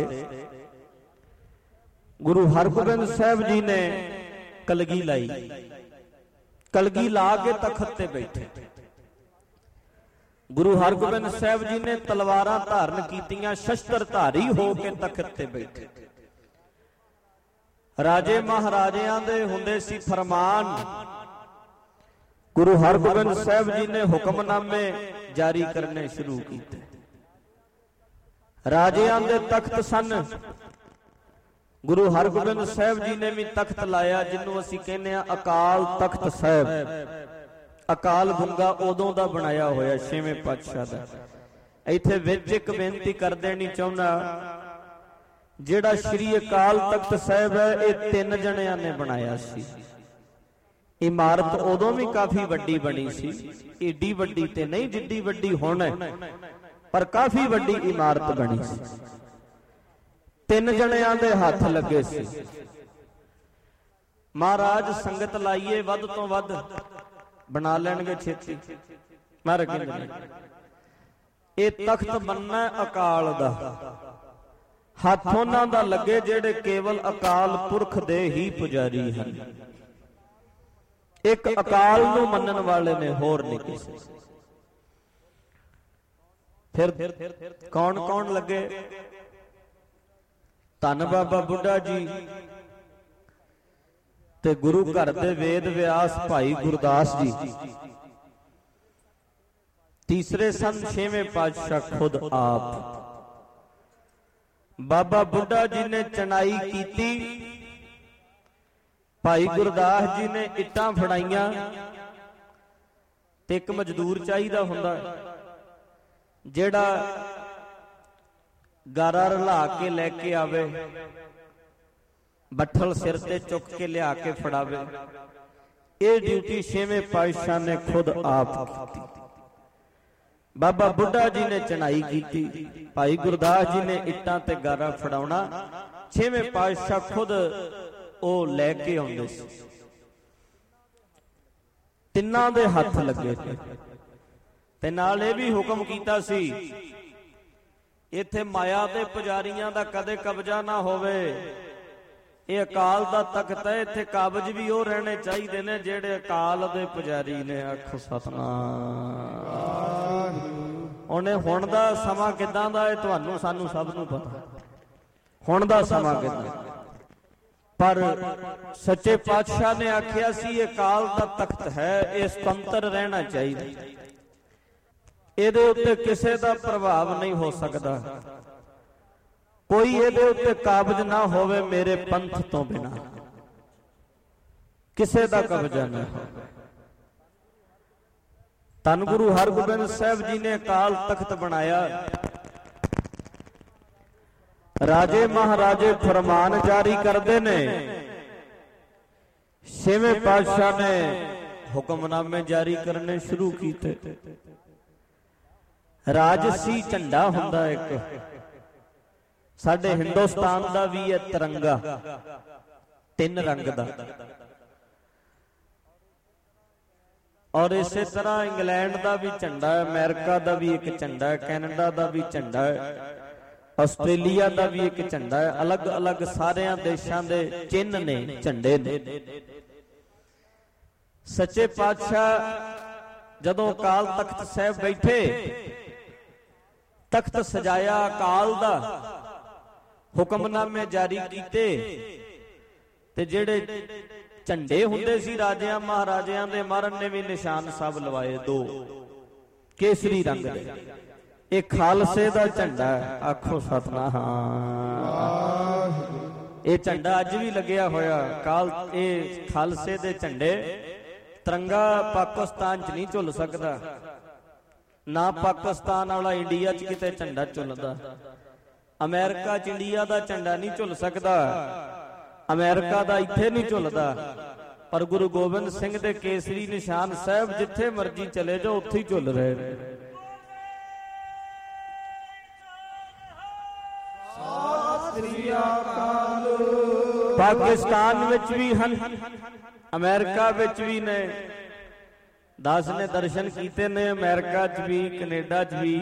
ਗੁਰੂ ਹਰਗੋਬਿੰਦ ਸਾਹਿਬ ਜੀ ਨੇ ਕਲਗੀ ਲਾਈ। ਕਲਗੀ ਲਾ ਕੇ ਤਖਤ ਤੇ ਬੈਠੇ। ਗੁਰੂ ਹਰਗੋਬਿੰਦ ਸਾਹਿਬ ਜੀ ਨੇ ਤਲਵਾਰਾਂ ਧਾਰਨ ਕੀਤੀਆਂ, ਸ਼ਸਤਰਧਾਰੀ ਹੋ ਕੇ ਤਖਤ ਤੇ ਬੈਠੇ। ਰਾਜੇ ਮਹਾਰਾਜਿਆਂ ਦੇ ਹੁੰਦੇ ਸੀ ਫਰਮਾਨ, ਗੁਰੂ ਹਰਗੋਬਿੰਦ ਸਾਹਿਬ ਜੀ ਨੇ ਹੁਕਮਨਾਮੇ ਜਾਰੀ ਕਰਨੇ ਸ਼ੁਰੂ ਕੀਤੇ। ਰਾਜਿਆਂ ਦੇ ਤਖਤ ਸਨ, ਗੁਰੂ ਹਰਗੋਬਿੰਦ ਸਾਹਿਬ ਜੀ ਨੇ ਵੀ ਤਖਤ ਲਾਇਆ, ਜਿਹਨੂੰ ਅਸੀਂ ਕਹਿੰਦੇ ਆ ਅਕਾਲ ਤਖਤ ਸਾਹਿਬ। ਅਕਾਲ ਬੁੰਗਾ ਉਦੋਂ ਦਾ ਬਣਾਇਆ ਹੋਇਆ 6ਵੇਂ ਪਾਤਸ਼ਾਹ ਦਾ। ਇੱਥੇ ਵਿੱਚ ਇੱਕ ਬੇਨਤੀ ਕਰ ਦੇਣੀ ਚਾਹੁੰਦਾ, ਜਿਹੜਾ ਸ਼੍ਰੀ ਅਕਾਲ ਤਖਤ ਸਾਹਿਬ ਹੈ ਇਹ 3 ਜਣਿਆਂ ਨੇ ਬਣਾਇਆ ਸੀ। इमारत उदों भी काफी वड्डी बनी सी, एडी वड्डी ते नहीं जिड्डी वड्डी हुण है, पर काफी वड्डी इमारत बनी सी। 3 जणियां दे हथ लगे सी। महाराज संगत लाइए वध तो वध बना लैणगे छेती। महाराज कहंदे ये तख्त बनना अकाल दा, हथ उन्हां दा लगे जेड़े केवल अकाल पुरख दे ही पुजारी हन। एक अकाल नूं मनन वाले ने, होर नहीं किसी। फिर कौन कौन लगे? धन बाबा बुढ़ा जी ते गुरु घर दे वेद व्यास भाई गुरदास जी। तीसरे सन 6वें पातशाह खुद आप। बाबा बुढ़ा जी ने चनाई कीती, भाई गुरदास जी ने इट्टां फड़ाइयां। ते एक मजदूर चाहिदा हुंदा जेड़ा गारा रला के लैके आवे, बट्ठल सिर ते चुक के लिया के फड़ावे। ये ड्यूटी 6वें पातशाह ने खुद आप की। बाबा बुढ़ा जी ने चढ़ाई की, भाई गुरदास जी ने इट्टां ते गारा फड़ाउणा। 6वें पातशाह खुद ओ लैके आउंदे सी। तिन्नां दे हथ लगे ते नाल इह भी हुक्म कीता सी, इत्थे माया दे पुजारियां दा कदे कब्जा ना होवे। ਇਹ अकाल दा तख्त है, इत्थे काबज भी ਉਹ रहने चाहिए ने ਜਿਹੜੇ अकाल दे पुजारी ने। आखो सतनाम। ਉਹਨੇ ਹੁਣ ਦਾ ਸਮਾਂ ਕਿਦਾਂ ਦਾ ਹੈ ਤੁਹਾਨੂੰ ਸਾਨੂੰ ਸਭ ਨੂੰ ਪਤਾ, ਹੁਣ ਦਾ ਸਮਾਂ ਕਿਦਾਂ। ਪਰ ਸੱਚੇ ਪਾਤਸ਼ਾਹ ਨੇ ਆਖਿਆ ਸੀ ਇਹ ਅਕਾਲ ਦਾ ਤਖਤ ਹੈ, ਇਹ ਸੁਤੰਤਰ ਰਹਿਣਾ ਚਾਹੀਦਾ, ਇਹਦੇ ਉੱਤੇ ਕਿਸੇ ਦਾ ਪ੍ਰਭਾਵ ਨਹੀਂ ਹੋ ਸਕਦਾ, कोई ਇਹਦੇ ਉੱਤੇ ਕਾਬਜ ਨਾ ਹੋਵੇ ਮੇਰੇ ਪੰਥ ਤੋਂ ਬਿਨਾ, ਕਿਸੇ ਦਾ ਕਬਜ਼ਾ ਨਾ ਹੋਵੇ। ਧੰਨ ਗੁਰੂ ਹਰਗੋਬਿੰਦ ਸਾਹਿਬ ਜੀ ਨੇ ਅਕਾਲ ਤਖਤ ਬਣਾਇਆ। ਰਾਜੇ ਮਹਾਰਾਜੇ ਫਰਮਾਨ ਜਾਰੀ ਕਰਦੇ ਨੇ, 6ਵੇਂ ਪਾਤਸ਼ਾਹ ਨੇ ਹੁਕਮਨਾਮੇ ਜਾਰੀ ਕਰਨੇ ਸ਼ੁਰੂ ਕੀਤੇ। ਰਾਜਸੀ ਝੰਡਾ ਹੁੰਦਾ ਇੱਕ, ਸਾਡੇ ਹਿੰਦੁਸਤਾਨ ਦਾ ਵੀ ਹੈ ਤਿਰੰਗਾ, 3 ਰੰਗ ਦਾ। ਔਰ ਇਸੇ ਤਰ੍ਹਾਂ ਇੰਗਲੈਂਡ ਦਾ ਵੀ ਝੰਡਾ ਹੈ, ਅਮਰੀਕਾ ਦਾ ਵੀ ਇੱਕ ਝੰਡਾ ਹੈ, ਕੈਨੇਡਾ ਦਾ ਵੀ ਝੰਡਾ ਹੈ, ਆਸਟ੍ਰੇਲੀਆ ਦਾ ਵੀ ਇੱਕ ਝੰਡਾ ਹੈ। ਅਲੱਗ ਅਲੱਗ ਸਾਰਿਆਂ ਦੇਸ਼ਾਂ ਦੇ ਚਿੰਨ੍ਹ ਨੇ, ਝੰਡੇ ਨੇ। ਸੱਚੇ ਪਾਤਸ਼ਾਹ ਜਦੋਂ ਅਕਾਲ ਤਖਤ ਸਾਹਿਬ ਬੈਠੇ, ਤਖਤ ਸਜਾਇਆ ਅਕਾਲ ਦਾ, ਹੁਕਮਨਾਮੇ ਜਾਰੀ ਕੀਤੇ, ਤੇ ਜਿਹੜੇ ਝੰਡੇ ਹੁੰਦੇ ਸੀ ਰਾਜਿਆਂ ਮਹਾਰਾਜਿਆਂ ਦੇ, ਮਹਾਰਾਜ ਨੇ ਵੀ ਨਿਸ਼ਾਨ ਸਭ ਲਵਾਏ 2 ਕੇਸਰੀ ਰੰਗ ਦੇ। ਇਹ ਖਾਲਸੇ ਦਾ ਝੰਡਾ ਹੈ। ਆਖੋ ਸਤਨਾਮ। ਇਹ ਝੰਡਾ ਅੱਜ ਵੀ ਲੱਗਿਆ ਹੋਇਆ ਕਾਲ। ਇਹ ਖਾਲਸੇ ਦੇ ਝੰਡੇ, ਤਿਰੰਗਾ ਪਾਕਿਸਤਾਨ 'ਚ ਨਹੀਂ ਝੁੱਲ ਸਕਦਾ, ਨਾ ਪਾਕਿਸਤਾਨ ਵਾਲਾ ਇੰਡੀਆ 'ਚ ਕਿਤੇ ਝੰਡਾ ਝੁੱਲਦਾ। ਅਮਰੀਕਾ 'ਚ ਇੰਡੀਆ ਦਾ ਝੰਡਾ ਨਹੀਂ ਝੁੱਲ ਸਕਦਾ, ਅਮਰੀਕਾ ਦਾ ਇੱਥੇ ਨਹੀਂ ਝੁੱਲਦਾ, ਪਰ ਗੁਰੂ ਗੋਬਿੰਦ ਸਿੰਘ ਦੇ ਕੇਸਰੀ ਨਿਸ਼ਾਨ ਸਾਹਿਬ ਜਿੱਥੇ ਮਰਜ਼ੀ ਚਲੇ ਜਾਓ ਉੱਥੇ ਹੀ ਝੁੱਲ ਰਹੇ ਨੇ। ਸਤਿ ਸ੍ਰੀ ਅਕਾਲ। ਪਾਕਿਸਤਾਨ ਵਿੱਚ ਵੀ ਹਨ, ਅਮਰੀਕਾ ਵਿੱਚ ਵੀ ਨੇ। 10 ਨੇ ਦਰਸ਼ਨ ਕੀਤੇ ਨੇ, ਅਮਰੀਕਾ 'ਚ ਵੀ, ਕੈਨੇਡਾ 'ਚ ਵੀ।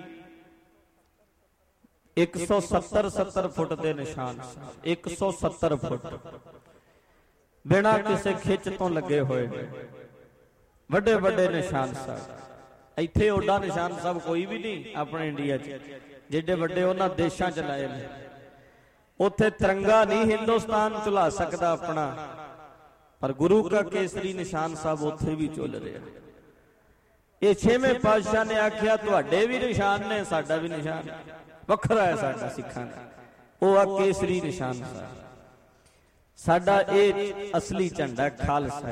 170 ਫੁੱਟ ਦੇ ਨਿਸ਼ਾਨ, 170 ਫੁੱਟ ਬਿਨਾਂ ਕਿਸੇ ਖਿੱਚ ਤੋਂ ਲੱਗੇ ਹੋਏ, ਵੱਡੇ ਵੱਡੇ ਨਿਸ਼ਾਨ ਸਾਹਿਬ। ਇੱਥੇ ਓਡਾ ਨਿਸ਼ਾਨ ਸਾਹਿਬ ਕੋਈ ਵੀ ਨਹੀਂ ਆਪਣੇ ਇੰਡੀਆ 'ਚ, ਜਿੱਡੇ ਵੱਡੇ ਉਹਨਾਂ ਦੇਸ਼ਾਂ 'ਚ ਲਾਏ ਨੇ। ਉੱਥੇ ਤਿਰੰਗਾ ਨਹੀਂ ਹਿੰਦੁਸਤਾਨ ਝੁਲਾ ਸਕਦਾ ਆਪਣਾ, ਪਰ ਗੁਰੂ ਕਾ ਕੇਸਰੀ ਨਿਸ਼ਾਨ ਸਾਹਿਬ ਉੱਥੇ ਵੀ ਝੁੱਲ ਰਿਹਾ। ਇਹ 6ਵੇਂ ਪਾਤਸ਼ਾਹ ਨੇ ਆਖਿਆ ਤੁਹਾਡੇ ਵੀ ਨਿਸ਼ਾਨ ਨੇ, ਸਾਡਾ ਵੀ ਨਿਸ਼ਾਨ ਵੱਖਰਾ ਹੈ ਸਾਡਾ ਸਿੱਖਾਂ ਦਾ, ਉਹ ਆ ਕੇਸਰੀ ਨਿਸ਼ਾਨ ਸਾਹਿਬ। ਸਾਡਾ ਇਹ ਅਸਲੀ ਝੰਡਾ ਖਾਲਸਾ।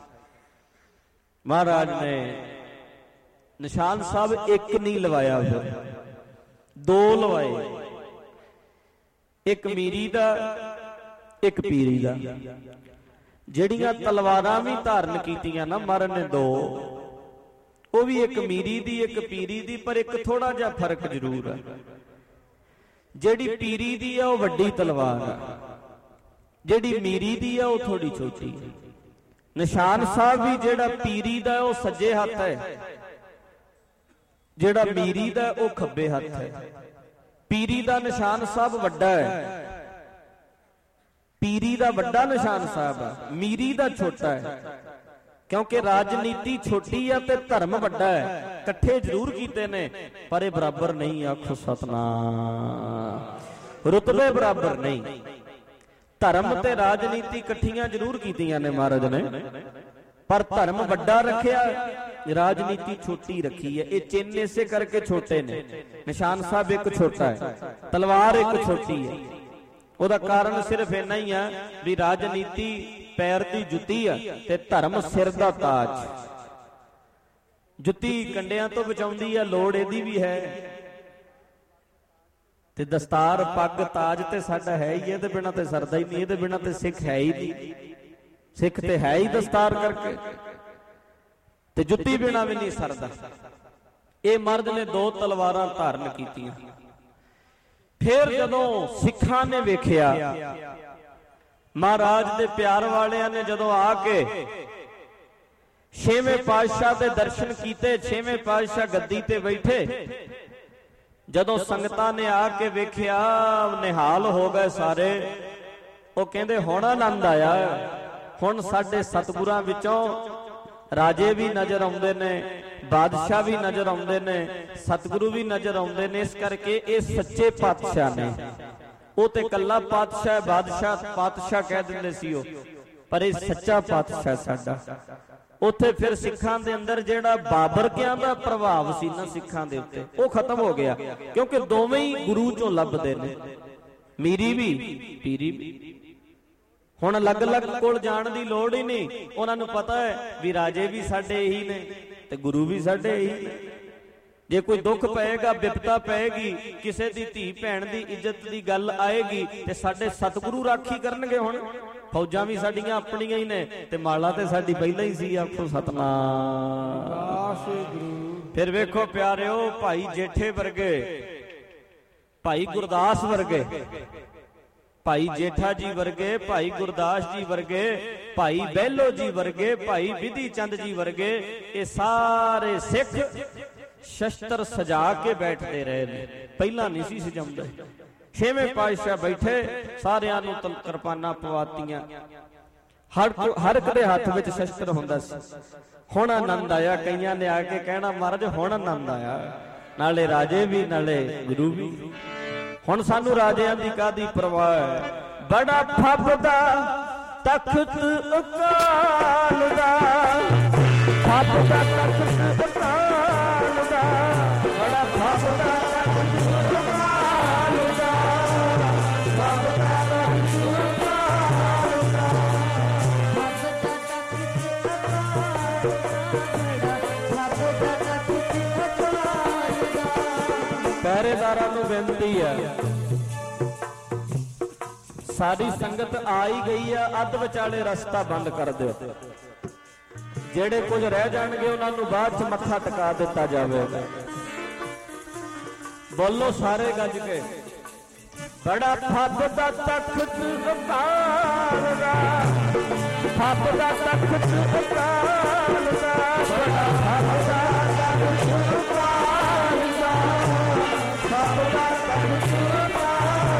ਮਹਾਰਾਜ ਨੇ ਨਿਸ਼ਾਨ ਸਾਹਿਬ ਇੱਕ ਨਹੀਂ ਲਵਾਇਆ ਹੋਇਆ, 2 ਲਵਾਏ, ਇੱਕ ਮੀਰੀ ਦਾ, ਇੱਕ ਪੀਰੀ ਦਾ। ਜਿਹੜੀਆਂ ਤਲਵਾਰਾਂ ਵੀ ਧਾਰਨ ਕੀਤੀਆਂ ਨਾ ਮਹਾਰਾਜ ਨੇ ਦੋ, ਉਹ ਵੀ ਇੱਕ ਮੀਰੀ ਦੀ ਇੱਕ ਪੀਰੀ ਦੀ, ਪਰ ਇੱਕ ਥੋੜਾ ਜਿਹਾ ਫਰਕ ਜ਼ਰੂਰ ਹੈ। ਜਿਹੜੀ ਪੀਰੀ ਦੀ ਆ ਉਹ ਵੱਡੀ ਤਲਵਾਰ ਆ, ਜਿਹੜੀ ਮੀਰੀ ਦੀ ਆ ਉਹ ਥੋੜੀ ਛੋਟੀ ਹੈ। ਨਿਸ਼ਾਨ ਸਾਹਿਬ ਵੀ ਜਿਹੜਾ ਪੀਰੀ ਦਾ ਉਹ ਸੱਜੇ ਹੱਥ ਹੈ, ਜਿਹੜਾ ਮੀਰੀ ਦਾ ਉਹ ਖੱਬੇ ਹੱਥ ਹੈ। ਪੀਰੀ ਦਾ ਨਿਸ਼ਾਨ ਸਾਹਿਬ ਵੱਡਾ ਹੈ, ਪੀਰੀ ਦਾ ਵੱਡਾ ਨਿਸ਼ਾਨ ਸਾਹਿਬ ਹੈ, ਮੀਰੀ ਦਾ ਛੋਟਾ ਹੈ। ਕਿਉਂਕਿ ਰਾਜਨੀਤੀ ਛੋਟੀ ਆ ਤੇ ਧਰਮ ਵੱਡਾ ਹੈ। ਇਕੱਠੇ ਜ਼ਰੂਰ ਕੀਤੇ ਨੇ ਪਰ ਇਹ ਬਰਾਬਰ ਨਹੀਂ। ਆਖੋ ਸਤਨਾਮ। ਰੁਤਬੇ ਬਰਾਬਰ ਨਹੀਂ। ਧਰਮ ਤੇ ਰਾਜਨੀਤੀ ਇਕੱਠੀਆਂ ਜ਼ਰੂਰ ਕੀਤੀਆਂ ਨੇ ਮਹਾਰਾਜ ਨੇ, ਪਰ ਧਰਮ ਵੱਡਾ ਰੱਖਿਆ, ਰਾਜਨੀਤੀ ਛੋਟੀ ਰੱਖੀ ਹੈ। ਇਹ ਚਿੰਨ੍ਹ ਇਸੇ ਕਰਕੇ ਛੋਟੇ ਨੇ। ਨਿਸ਼ਾਨ ਸਾਹਿਬ ਇੱਕ ਛੋਟਾ ਹੈ, ਤਲਵਾਰ ਇੱਕ ਛੋਟੀ ਹੈ। ਉਹਦਾ ਕਾਰਨ ਸਿਰਫ ਇੰਨਾ ਹੀ ਆ ਵੀ ਰਾਜਨੀਤੀ ਪੈਰ ਦੀ ਜੁੱਤੀ ਆ ਤੇ ਧਰਮ ਸਿਰ ਦਾ ਤਾਜ। ਜੁੱਤੀ ਕੰਡਿਆਂ ਤੋਂ ਬਚਾਉਂਦੀ ਆ, ਲੋੜ ਇਹਦੀ ਵੀ ਹੈ। ਤੇ ਦਸਤਾਰ ਪੱਗ ਤਾਜ ਤੇ ਸਾਡਾ ਹੈ ਹੀ, ਇਹਦੇ ਬਿਨਾਂ ਤੇ ਸਰਦਾ ਹੀ ਨਹੀਂ, ਇਹਦੇ ਬਿਨਾਂ ਤੇ ਸਿੱਖ ਹੈ ਹੀ ਨਹੀਂ। ਸਿੱਖ ਤੇ ਹੈ ਹੀ ਦਸਤਾਰ ਕਰਕੇ, ਤੇ ਜੁੱਤੀ ਬਿਨਾਂ ਵੀ ਨਹੀਂ ਸਰਦਾ। ਇਹ ਮਰਦ ਨੇ ਦੋ ਤਲਵਾਰਾਂ ਧਾਰਨ ਕੀਤੀਆਂ। ਫਿਰ ਜਦੋਂ ਸਿੱਖਾਂ ਨੇ ਵੇਖਿਆ, ਮਹਾਰਾਜ ਦੇ ਪਿਆਰ ਵਾਲਿਆਂ ਨੇ ਜਦੋਂ ਆ ਕੇ ਛੇਵੇਂ ਪਾਤਸ਼ਾਹ ਦੇ ਦਰਸ਼ਨ ਕੀਤੇ, ਛੇਵੇਂ ਪਾਤਸ਼ਾਹ ਗੱਦੀ ਤੇ ਬੈਠੇ, ਜਦੋਂ ਸੰਗਤਾਂ ਨੇ ਆ ਕੇ ਵੇਖਿਆ ਨਿਹਾਲ ਹੋ ਗਏ ਸਾਰੇ। ਉਹ ਕਹਿੰਦੇ ਹੁਣ ਆਨੰਦ ਆਇਆ, ਹੁਣ ਸਾਡੇ ਸਤਿਗੁਰਾਂ ਵਿੱਚੋਂ ਰਾਜੇ ਵੀ ਨਜ਼ਰ ਆਉਂਦੇ ਨੇ, ਬਾਦਸ਼ਾਹ ਵੀ ਨਜ਼ਰ ਆਉਂਦੇ ਨੇ, ਸਤਿਗੁਰੂ ਵੀ ਨਜ਼ਰ ਆਉਂਦੇ ਨੇ। ਇਸ ਕਰਕੇ ਇਹ ਸੱਚੇ ਪਾਤਸ਼ਾਹ ਨੇ। ਉਹ ਤੇ ਕੱਲਾ ਪਾਤਸ਼ਾਹ ਪਾਤਸ਼ਾਹ ਕਹਿ ਦਿੰਦੇ ਸੀ ਉਹ, ਪਰ ਇਹ ਸੱਚਾ ਪਾਤਸ਼ਾਹ ਸਾਡਾ। ਉੱਥੇ ਫਿਰ ਸਿੱਖਾਂ ਦੇ ਅੰਦਰ ਜਿਹੜਾ ਬਾਬਰਕਿਆਂ ਦਾ ਪ੍ਰਭਾਵ ਸੀ ਨਾ ਸਿੱਖਾਂ ਦੇ ਉੱਤੇ, ਉਹ ਖਤਮ ਹੋ ਗਿਆ। ਕਿਉਂਕਿ ਦੋਵੇਂ ਹੀ ਗੁਰੂ ਚੋਂ ਲੱਭਦੇ ਨੇ, ਮੀਰੀ ਵੀ ਪੀਰੀ ਵੀ। ਹੁਣ ਅਲੱਗ-ਅਲੱਗ ਕੋਲ ਜਾਣ ਦੀ ਲੋੜ ਹੀ ਨਹੀਂ। ਉਹਨਾਂ ਨੂੰ ਪਤਾ ਹੈ ਵੀ ਰਾਜੇ ਵੀ ਸਾਡੇ ਇਹੀ ਨੇ ਤੇ ਗੁਰੂ ਵੀ ਸਾਡੇ ਇਹੀ ਨੇ। ਜੇ ਕੋਈ ਦੁੱਖ ਪਏਗਾ, ਬਿਪਤਾ ਪਏਗੀ, ਕਿਸੇ ਦੀ ਧੀ ਭੈਣ ਦੀ ਇੱਜ਼ਤ ਦੀ ਗੱਲ ਆਏਗੀ ਤੇ ਸਾਡੇ ਸਤਿਗੁਰੂ ਰਾਖੀ ਕਰਨਗੇ। ਹੁਣ ਫੌਜਾਂ ਵੀ ਸਾਡੀਆਂ ਆਪਣੀਆਂ ਹੀ ਨੇ ਤੇ ਮਾਲਾ ਤੇ ਸਾਡੀ ਪਹਿਲਾਂ ਹੀ ਸੀ। ਆਖੋ ਸਤਨਾਮ। ਫਿਰ ਵੇਖੋ ਪਿਆਰਿਓ, ਭਾਈ ਜੇਠੇ ਵਰਗੇ, ਭਾਈ ਗੁਰਦਾਸ ਵਰਗੇ, ਭਾਈ ਜੇਠਾ ਜੀ ਵਰਗੇ, ਭਾਈ ਗੁਰਦਾਸ ਜੀ ਵਰਗੇ, ਭਾਈ ਬਹਿਲੋ ਜੀ ਵਰਗੇ, ਭਾਈ ਵਿਧੀ ਚੰਦ ਜੀ ਵਰਗੇ, ਇਹ ਸਾਰੇ ਸਿੱਖ ਸ਼ਸਤਰ ਸਜਾ ਕੇ ਬੈਠਦੇ ਰਹੇ ਨੇ। ਪਹਿਲਾਂ ਨਹੀਂ ਸੀ ਸਜਾਉਂਦੇ। ਛੇਵੇਂ ਪਾਤਸ਼ਾਹ ਬੈਠੇ, ਸਾਰਿਆਂ ਨੂੰ ਕਿਰਪਾਨਾਂ ਪਵਾਤੀਆਂ, ਹਰ ਇੱਕ ਦੇ ਹੱਥ ਵਿੱਚ ਸ਼ਸਤਰ ਹੁੰਦਾ ਸੀ। ਹੁਣ ਆਨੰਦ ਆਇਆ। ਕਈਆਂ ਨੇ ਆ ਕੇ ਕਹਿਣਾ ਮਹਾਰਾਜ ਹੁਣ ਆਨੰਦ ਆਇਆ, ਨਾਲੇ ਰਾਜੇ ਵੀ ਨਾਲੇ ਗੁਰੂ ਵੀ। ਹੁਣ ਸਾਨੂੰ ਰਾਜਿਆਂ ਦੀ ਕਾਹਦੀ ਪਰਵਾਹ ਹੈ। ਬੜਾ ਫੱਬਦਾ ਤਖਤ ਅਕਾਲ ਦਾ, ਫੱਬਦਾ ਤਖਤ ਅਕਾਲ ਦਾ, ਬੜਾ ਫੱਬਦਾ ਤਖਤ ਅਕਾਲ ਦਾ, ਫੱਬਦਾ ਤਖਤ ਅਕਾਲ ਦਾ, ਫੱਬਦਾ ਤਖਤ ਅਕਾਲ ਦਾ। ਪਹਿਰੇਦਾਰਾਂ ਨੂੰ ਬੇਨਤੀ ਹੈ, ਸਾਡੀ ਸੰਗਤ ਆ ਹੀ ਗਈ ਆ, ਅੱਧ ਵਿਚਾਲੇ ਰਸਤਾ ਬੰਦ ਕਰ ਦਿਓ। ਜਿਹੜੇ ਕੁਝ ਰਹਿ ਜਾਣਗੇ ਉਹਨਾਂ ਨੂੰ ਬਾਅਦ ਚ ਮੱਥਾ ਟਿਕਾ ਦਿੱਤਾ ਜਾਵੇਗਾ। ਬੋਲੋ ਸਾਰੇ ਗੱਜ ਕੇ, ਬੜਾ ਫੱਬਦਾ ਤਖਤ ਅਕਾਲ ਦਾ, ਫੱਬਦਾ ਤਖਤ ਅਕਾਲ ਦਾ, ਬੜਾ ਫੱਬਦਾ ਤਖਤ ਅਕਾਲ ਦਾ, ਫੱਬਦਾ ਤਖਤ ਅਕਾਲ ਦਾ,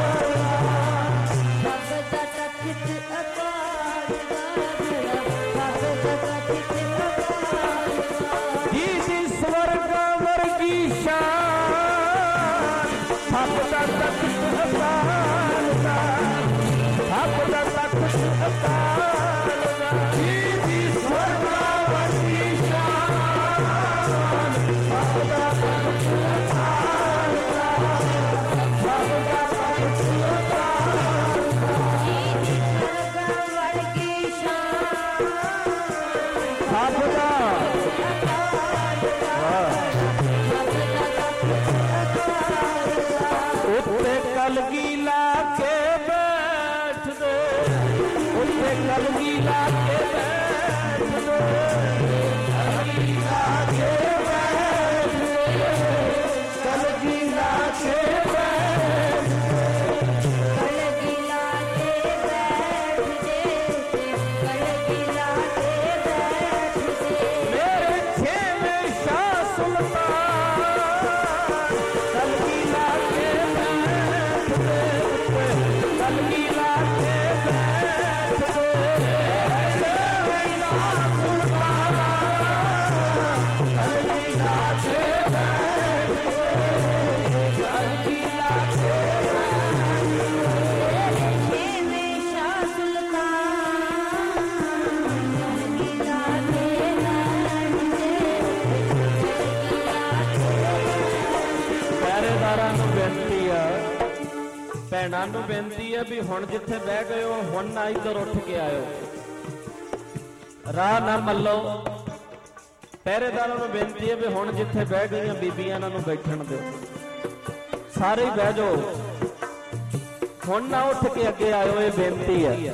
ਫੱਬਦਾ ਤਖਤ ਅਕਾਲ ਦਾ, ਫੱਬਦਾ ਤਖਤ ਅਕਾਲ ਦਾ। ਜੀ ਸਵਰਗ ਵਰਗੀ ਸ਼ਾਨ, ਫੱਬਦਾ ਤਖਤ ਅਕਾਲ ਦਾ, ਫੱਬਦਾ ਤਖਤ ਅਕਾਲ ਦਾ। ਜੀ ਸਵਰਗ ਵਰਗੀ ਸ਼ਾਨ, ਫੱਬਦਾ ਤਖਤ ਅਕਾਲ ਦਾ, ਫੱਬਦਾ ਤਖਤ ਅਕਾਲ ਦਾ। ਸਵਰਗ ਵਰਗੀ ਸ਼ਾਨ, ਫੱਬਦਾ ਉੱਤੇ ਕਲਗੀ ਲਾ ਕੇ ਬੈਠਦੇ, ਉੱਤੇ ਕਲਗੀ ਲਾ ਕੇ ਪਰਿਵਾਰਾਂ ਨੂੰ ਬੇਨਤੀ ਆ, ਭੈਣਾਂ ਨੂੰ ਬੇਨਤੀ ਹੈ ਵੀ ਹੁਣ ਜਿੱਥੇ ਬਹਿ ਗਏ ਹੋ ਹੁਣ ਨਾ ਇੱਧਰ ਉੱਠ ਕੇ ਆਇਓ, ਰਾਹ ਨਾ ਮੱਲੋ। ਪਹਿਰੇਦਾਰਾਂ ਨੂੰ ਬੇਨਤੀ ਹੈ ਵੀ ਹੁਣ ਜਿੱਥੇ ਬਹਿ ਗਈਆਂ ਬੀਬੀਆਂ ਇਹਨਾਂ ਨੂੰ ਬੈਠਣ ਦਿਓ, ਸਾਰੇ ਹੀ ਬਹਿ ਜਾਓ, ਹੁਣ ਨਾ ਉੱਠ ਕੇ ਅੱਗੇ ਆਇਓ, ਇਹ ਬੇਨਤੀ ਹੈ।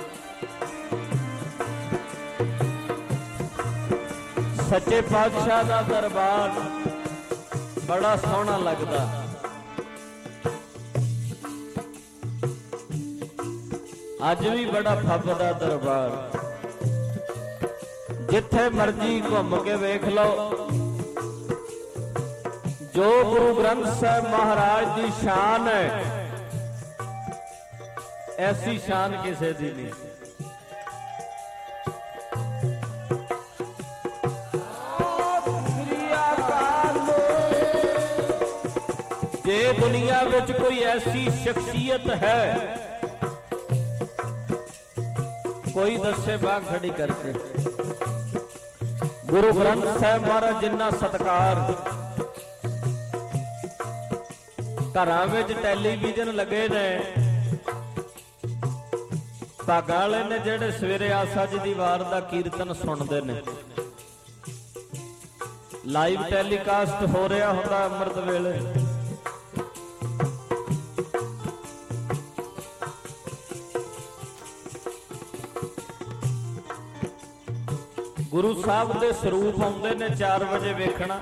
ਸੱਚੇ ਪਾਤਸ਼ਾਹ ਦਾ ਦਰਬਾਰ ਬੜਾ ਸੋਹਣਾ ਲੱਗਦਾ। ਅੱਜ ਵੀ ਬੜਾ ਫੱਬਦਾ ਦਰਬਾਰ, ਜਿੱਥੇ ਮਰਜੀ ਘੁੰਮ ਕੇ ਵੇਖ ਲਓ। ਜੋ ਗੁਰੂ ਗ੍ਰੰਥ ਸਾਹਿਬ ਮਹਾਰਾਜ ਦੀ ਸ਼ਾਨ ਹੈ, ਐਸੀ ਸ਼ਾਨ ਕਿਸੇ ਦੀ ਨਹੀਂ। ਜੇ ਦੁਨੀਆ ਵਿੱਚ ਕੋਈ ਐਸੀ ਸ਼ਖਸੀਅਤ ਹੈ, ਕੋਈ ਦੱਸੇ ਬਾਂਹ ਖੜੀ ਕਰਕੇ। ਗੁਰੂ ਗ੍ਰੰਥ ਸਾਹਿਬ ਮਹਾਰਾਜ ਜਿੰਨਾ ਸਤਿਕਾਰ, ਘਰਾਂ ਵਿੱਚ ਟੈਲੀਵਿਜ਼ਨ ਲੱਗੇ ਨੇ, ਭਾਗਾਂ ਵਾਲੇ ਨੇ ਜਿਹੜੇ ਸਵੇਰੇ ਆਸਾ ਜੀ ਦੀ ਵਾਰ ਦਾ ਕੀਰਤਨ ਸੁਣਦੇ ਨੇ, ਲਾਈਵ ਟੈਲੀਕਾਸਟ ਹੋ ਰਿਹਾ ਹੁੰਦਾ ਅੰਮ੍ਰਿਤ ਵੇਲੇ। ਗੁਰੂ ਸਾਹਿਬ ਦੇ ਸਰੂਪ ਆਉਂਦੇ ਨੇ 4 ਵਜੇ ਵੇਖਣਾ,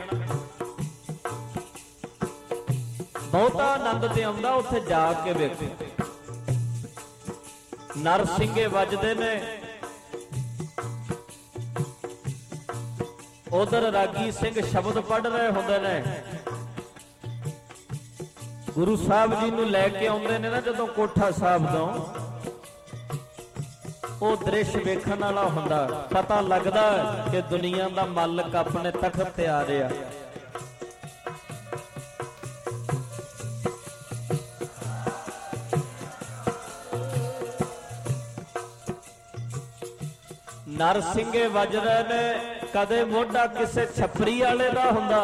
ਬਹੁਤਾ ਆਨੰਦ ਤੇ ਆਉਂਦਾ ਉੱਥੇ ਜਾ ਕੇ ਵੇਖੋ। ਨਰਸਿੰਘੇ ਵੱਜਦੇ ਨੇ, ਉਧਰ ਰਾਗੀ ਸਿੰਘ ਸ਼ਬਦ ਪੜ੍ਹ ਰਹੇ ਹੁੰਦੇ ਨੇ। ਗੁਰੂ ਸਾਹਿਬ ਜੀ ਨੂੰ ਲੈ ਕੇ ਆਉਂਦੇ ਨੇ ਨਾ ਜਦੋਂ ਕੋਠਾ ਸਾਹਿਬ ਤੋਂ, ਉਹ ਦ੍ਰਿਸ਼ ਵੇਖਣ ਵਾਲਾ ਹੁੰਦਾ, ਪਤਾ ਲੱਗਦਾ ਕਿ ਦੁਨੀਆ ਦਾ ਮਾਲਕ ਆਪਣੇ ਤਖਤ ਤੇ ਆ ਰਿਹਾ। ਨਰਸਿੰਘੇ ਵੱਜ ਰਹੇ ਨੇ, ਕਦੇ ਮੋਢਾ ਕਿਸੇ ਛਪਰੀ ਵਾਲੇ ਦਾ ਹੁੰਦਾ,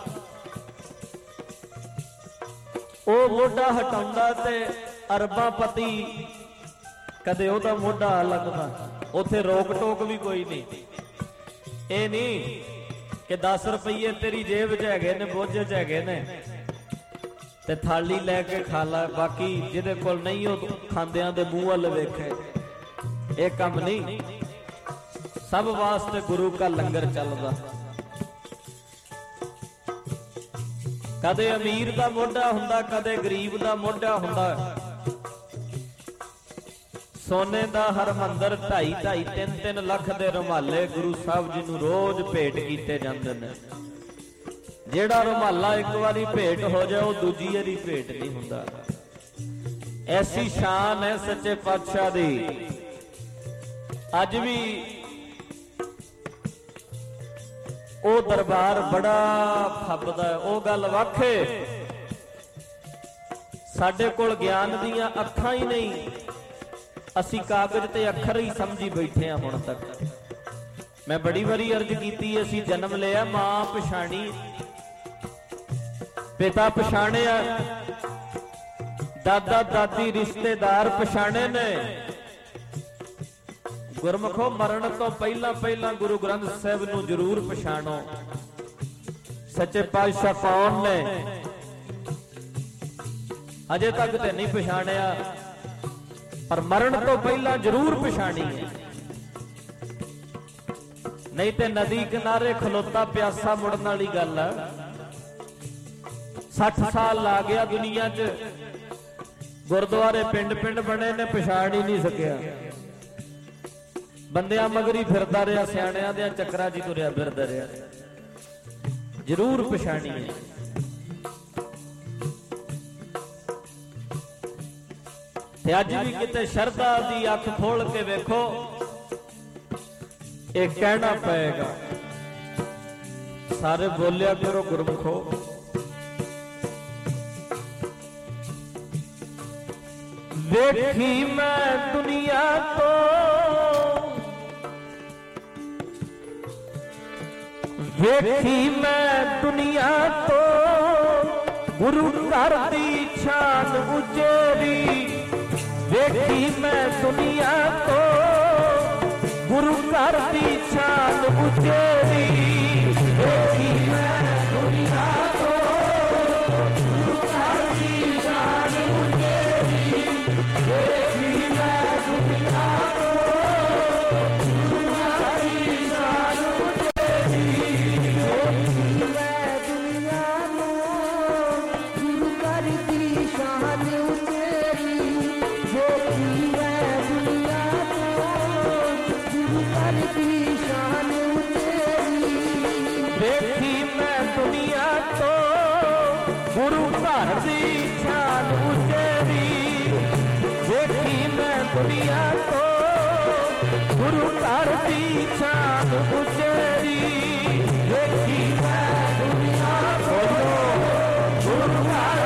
ਉਹ ਮੋਢਾ ਹਟਾਉਂਦਾ ਤੇ ਅਰਬਾਂ ਪਤੀ ਕਦੇ ਉਹਦਾ ਮੋਢਾ ਲੱਗਦਾ। ਉੱਥੇ ਰੋਕ ਟੋਕ ਵੀ ਕੋਈ ਨਹੀਂ। ਇਹ ਨਹੀਂ ਕਿ 10 ਰੁਪਏ ਤੇਰੀ ਜੇਬ 'ਚ ਹੈਗੇ ਨੇ, ਬੋਝੇ 'ਚ ਹੈਗੇ ਨੇ ਤੇ ਥਾਲੀ ਲੈ ਕੇ ਖਾ ਲੈ, ਬਾਕੀ ਜਿਹਦੇ ਕੋਲ ਨਹੀਂ ਉਹ ਖਾਂਦਿਆਂ ਦੇ ਮੂੰਹ ਵੱਲ ਵੇਖੇ। ਇਹ ਕੰਮ ਨਹੀਂ। ਸਭ ਵਾਸਤੇ ਗੁਰੂ ਕਾ ਲੰਗਰ ਚੱਲਦਾ। ਕਦੇ ਅਮੀਰ ਦਾ ਮੋਢਾ ਹੁੰਦਾ, ਕਦੇ ਗਰੀਬ ਦਾ ਮੋਢਾ ਹੁੰਦਾ। ਸੋਨੇ ਦਾ ਹਰਮੰਦਰ 2.5 3 ਲੱਖ ਦੇ ਰੁਮਾਲੇ ਗੁਰੂ ਸਾਹਿਬ ਜੀ ਨੂੰ ਰੋਜ਼ ਭੇਟ ਕੀਤੇ ਜਾਂਦੇ ਨੇ। ਜਿਹੜਾ ਰੁਮਾਲਾ ਇੱਕ ਵਾਰੀ ਭੇਟ ਹੋ ਜਾਏ ਉਹ ਦੂਜੀ ਵਾਰੀ ਭੇਟ ਨਹੀਂ ਹੁੰਦਾ। ਐਸੀ ਸ਼ਾਨ ਹੈ ਸੱਚੇ ਪਾਤਸ਼ਾਹ ਦੀ। ਅੱਜ ਵੀ ਉਹ ਦਰਬਾਰ ਬੜਾ ਫੱਬਦਾ। ਉਹ ਗੱਲ ਵਾਖੇ ਸਾਡੇ ਕੋਲ ਗਿਆਨ ਦੀਆਂ ਅੱਖਾਂ ਹੀ ਨਹੀਂ, ਅਸੀਂ ਕਾਗਜ਼ ਤੇ ਅੱਖਰ ਹੀ ਸਮਝੀ ਬੈਠੇ ਹਾਂ ਹੁਣ ਤੱਕ। ਮੈਂ ਬੜੀ ਵਾਰੀ ਅਰਜ਼ ਕੀਤੀ, ਅਸੀਂ ਜਨਮ ਲਿਆ, ਮਾਂ ਪਛਾਣੀ, ਪਿਤਾ ਪਛਾਣਿਆ, ਦਾਦਾ ਦਾਦੀ ਰਿਸ਼ਤੇਦਾਰ ਪਛਾਣੇ ਨੇ। ਗੁਰਮੁਖੋ ਮਰਨ ਤੋਂ ਪਹਿਲਾਂ ਪਹਿਲਾਂ ਗੁਰੂ ਗ੍ਰੰਥ ਸਾਹਿਬ ਨੂੰ ਜ਼ਰੂਰ ਪਛਾਣੋ। ਸੱਚੇ ਪਾਤਸ਼ਾਹ ਕੌਣ ਨੇ? ਅਜੇ ਤੱਕ ਤੇ ਨਹੀਂ ਪਛਾਣਿਆ, ਪਰ ਮਰਨ ਤੋਂ ਪਹਿਲਾਂ ਜ਼ਰੂਰ ਪਛਾਣੀ ਹੈ। ਨਹੀਂ ਤੇ ਨਦੀ ਕਿਨਾਰੇ ਖਲੋਤਾ ਪਿਆਸਾ ਮੁੜਨ ਵਾਲੀ ਗੱਲ ਹੈ। 60 ਸਾਲ ਲਾ ਗਿਆ ਦੁਨੀਆ 'ਚ, ਗੁਰਦੁਆਰੇ ਪਿੰਡ ਪਿੰਡ ਬਣੇ ਨੇ, ਪਛਾਣ ਹੀ ਨਹੀਂ ਸਕਿਆ। ਬੰਦਿਆਂ ਮਗਰੀ ਫਿਰਦਾ ਰਿਹਾ, ਸਿਆਣਿਆਂ ਦੇ ਚੱਕਰਾਂ 'ਚ ਤੁਰਿਆ ਫਿਰਦਾ ਰਿਹਾ। ਜ਼ਰੂਰ ਪਛਾਣੀ ਹੈ। ਤੇ ਅੱਜ ਵੀ ਕਿਤੇ ਸ਼ਰਧਾ ਦੀ ਅੱਖ ਖੋਲ ਕੇ ਵੇਖੋ, ਇਹ ਕਹਿਣਾ ਪਏਗਾ। ਸਾਰੇ ਬੋਲਿਆ ਕਰੋ ਗੁਰਮੁਖੋ। ਵੇਖੀ ਮੈਂ ਦੁਨੀਆ ਤੋਂ, ਵੇਖੀ ਮੈਂ ਦੁਨੀਆ ਤੋਂ गुरु घर दी शान उचेरी देखी मैं दुनिया तो, गुरु घर दी शान उचेरी देखी मैं दुनिया तो, गुरु घर दी शान उचेरी देखी मैं दुनिया तो, गुरु घर दी शान उचेरी देखी मैं दुनिया तो, गुरु घर दी शान उचेरी देखी मैं दुनिया तो, गुरु घर दी शान उचेरी देखी मैं दुनिया तो, गुरु घर दी शान उचेरी देखी मैं दुनिया तो, गुरु घर दी शान उचेरी देखी मैं दुनिया तो, गुरु घर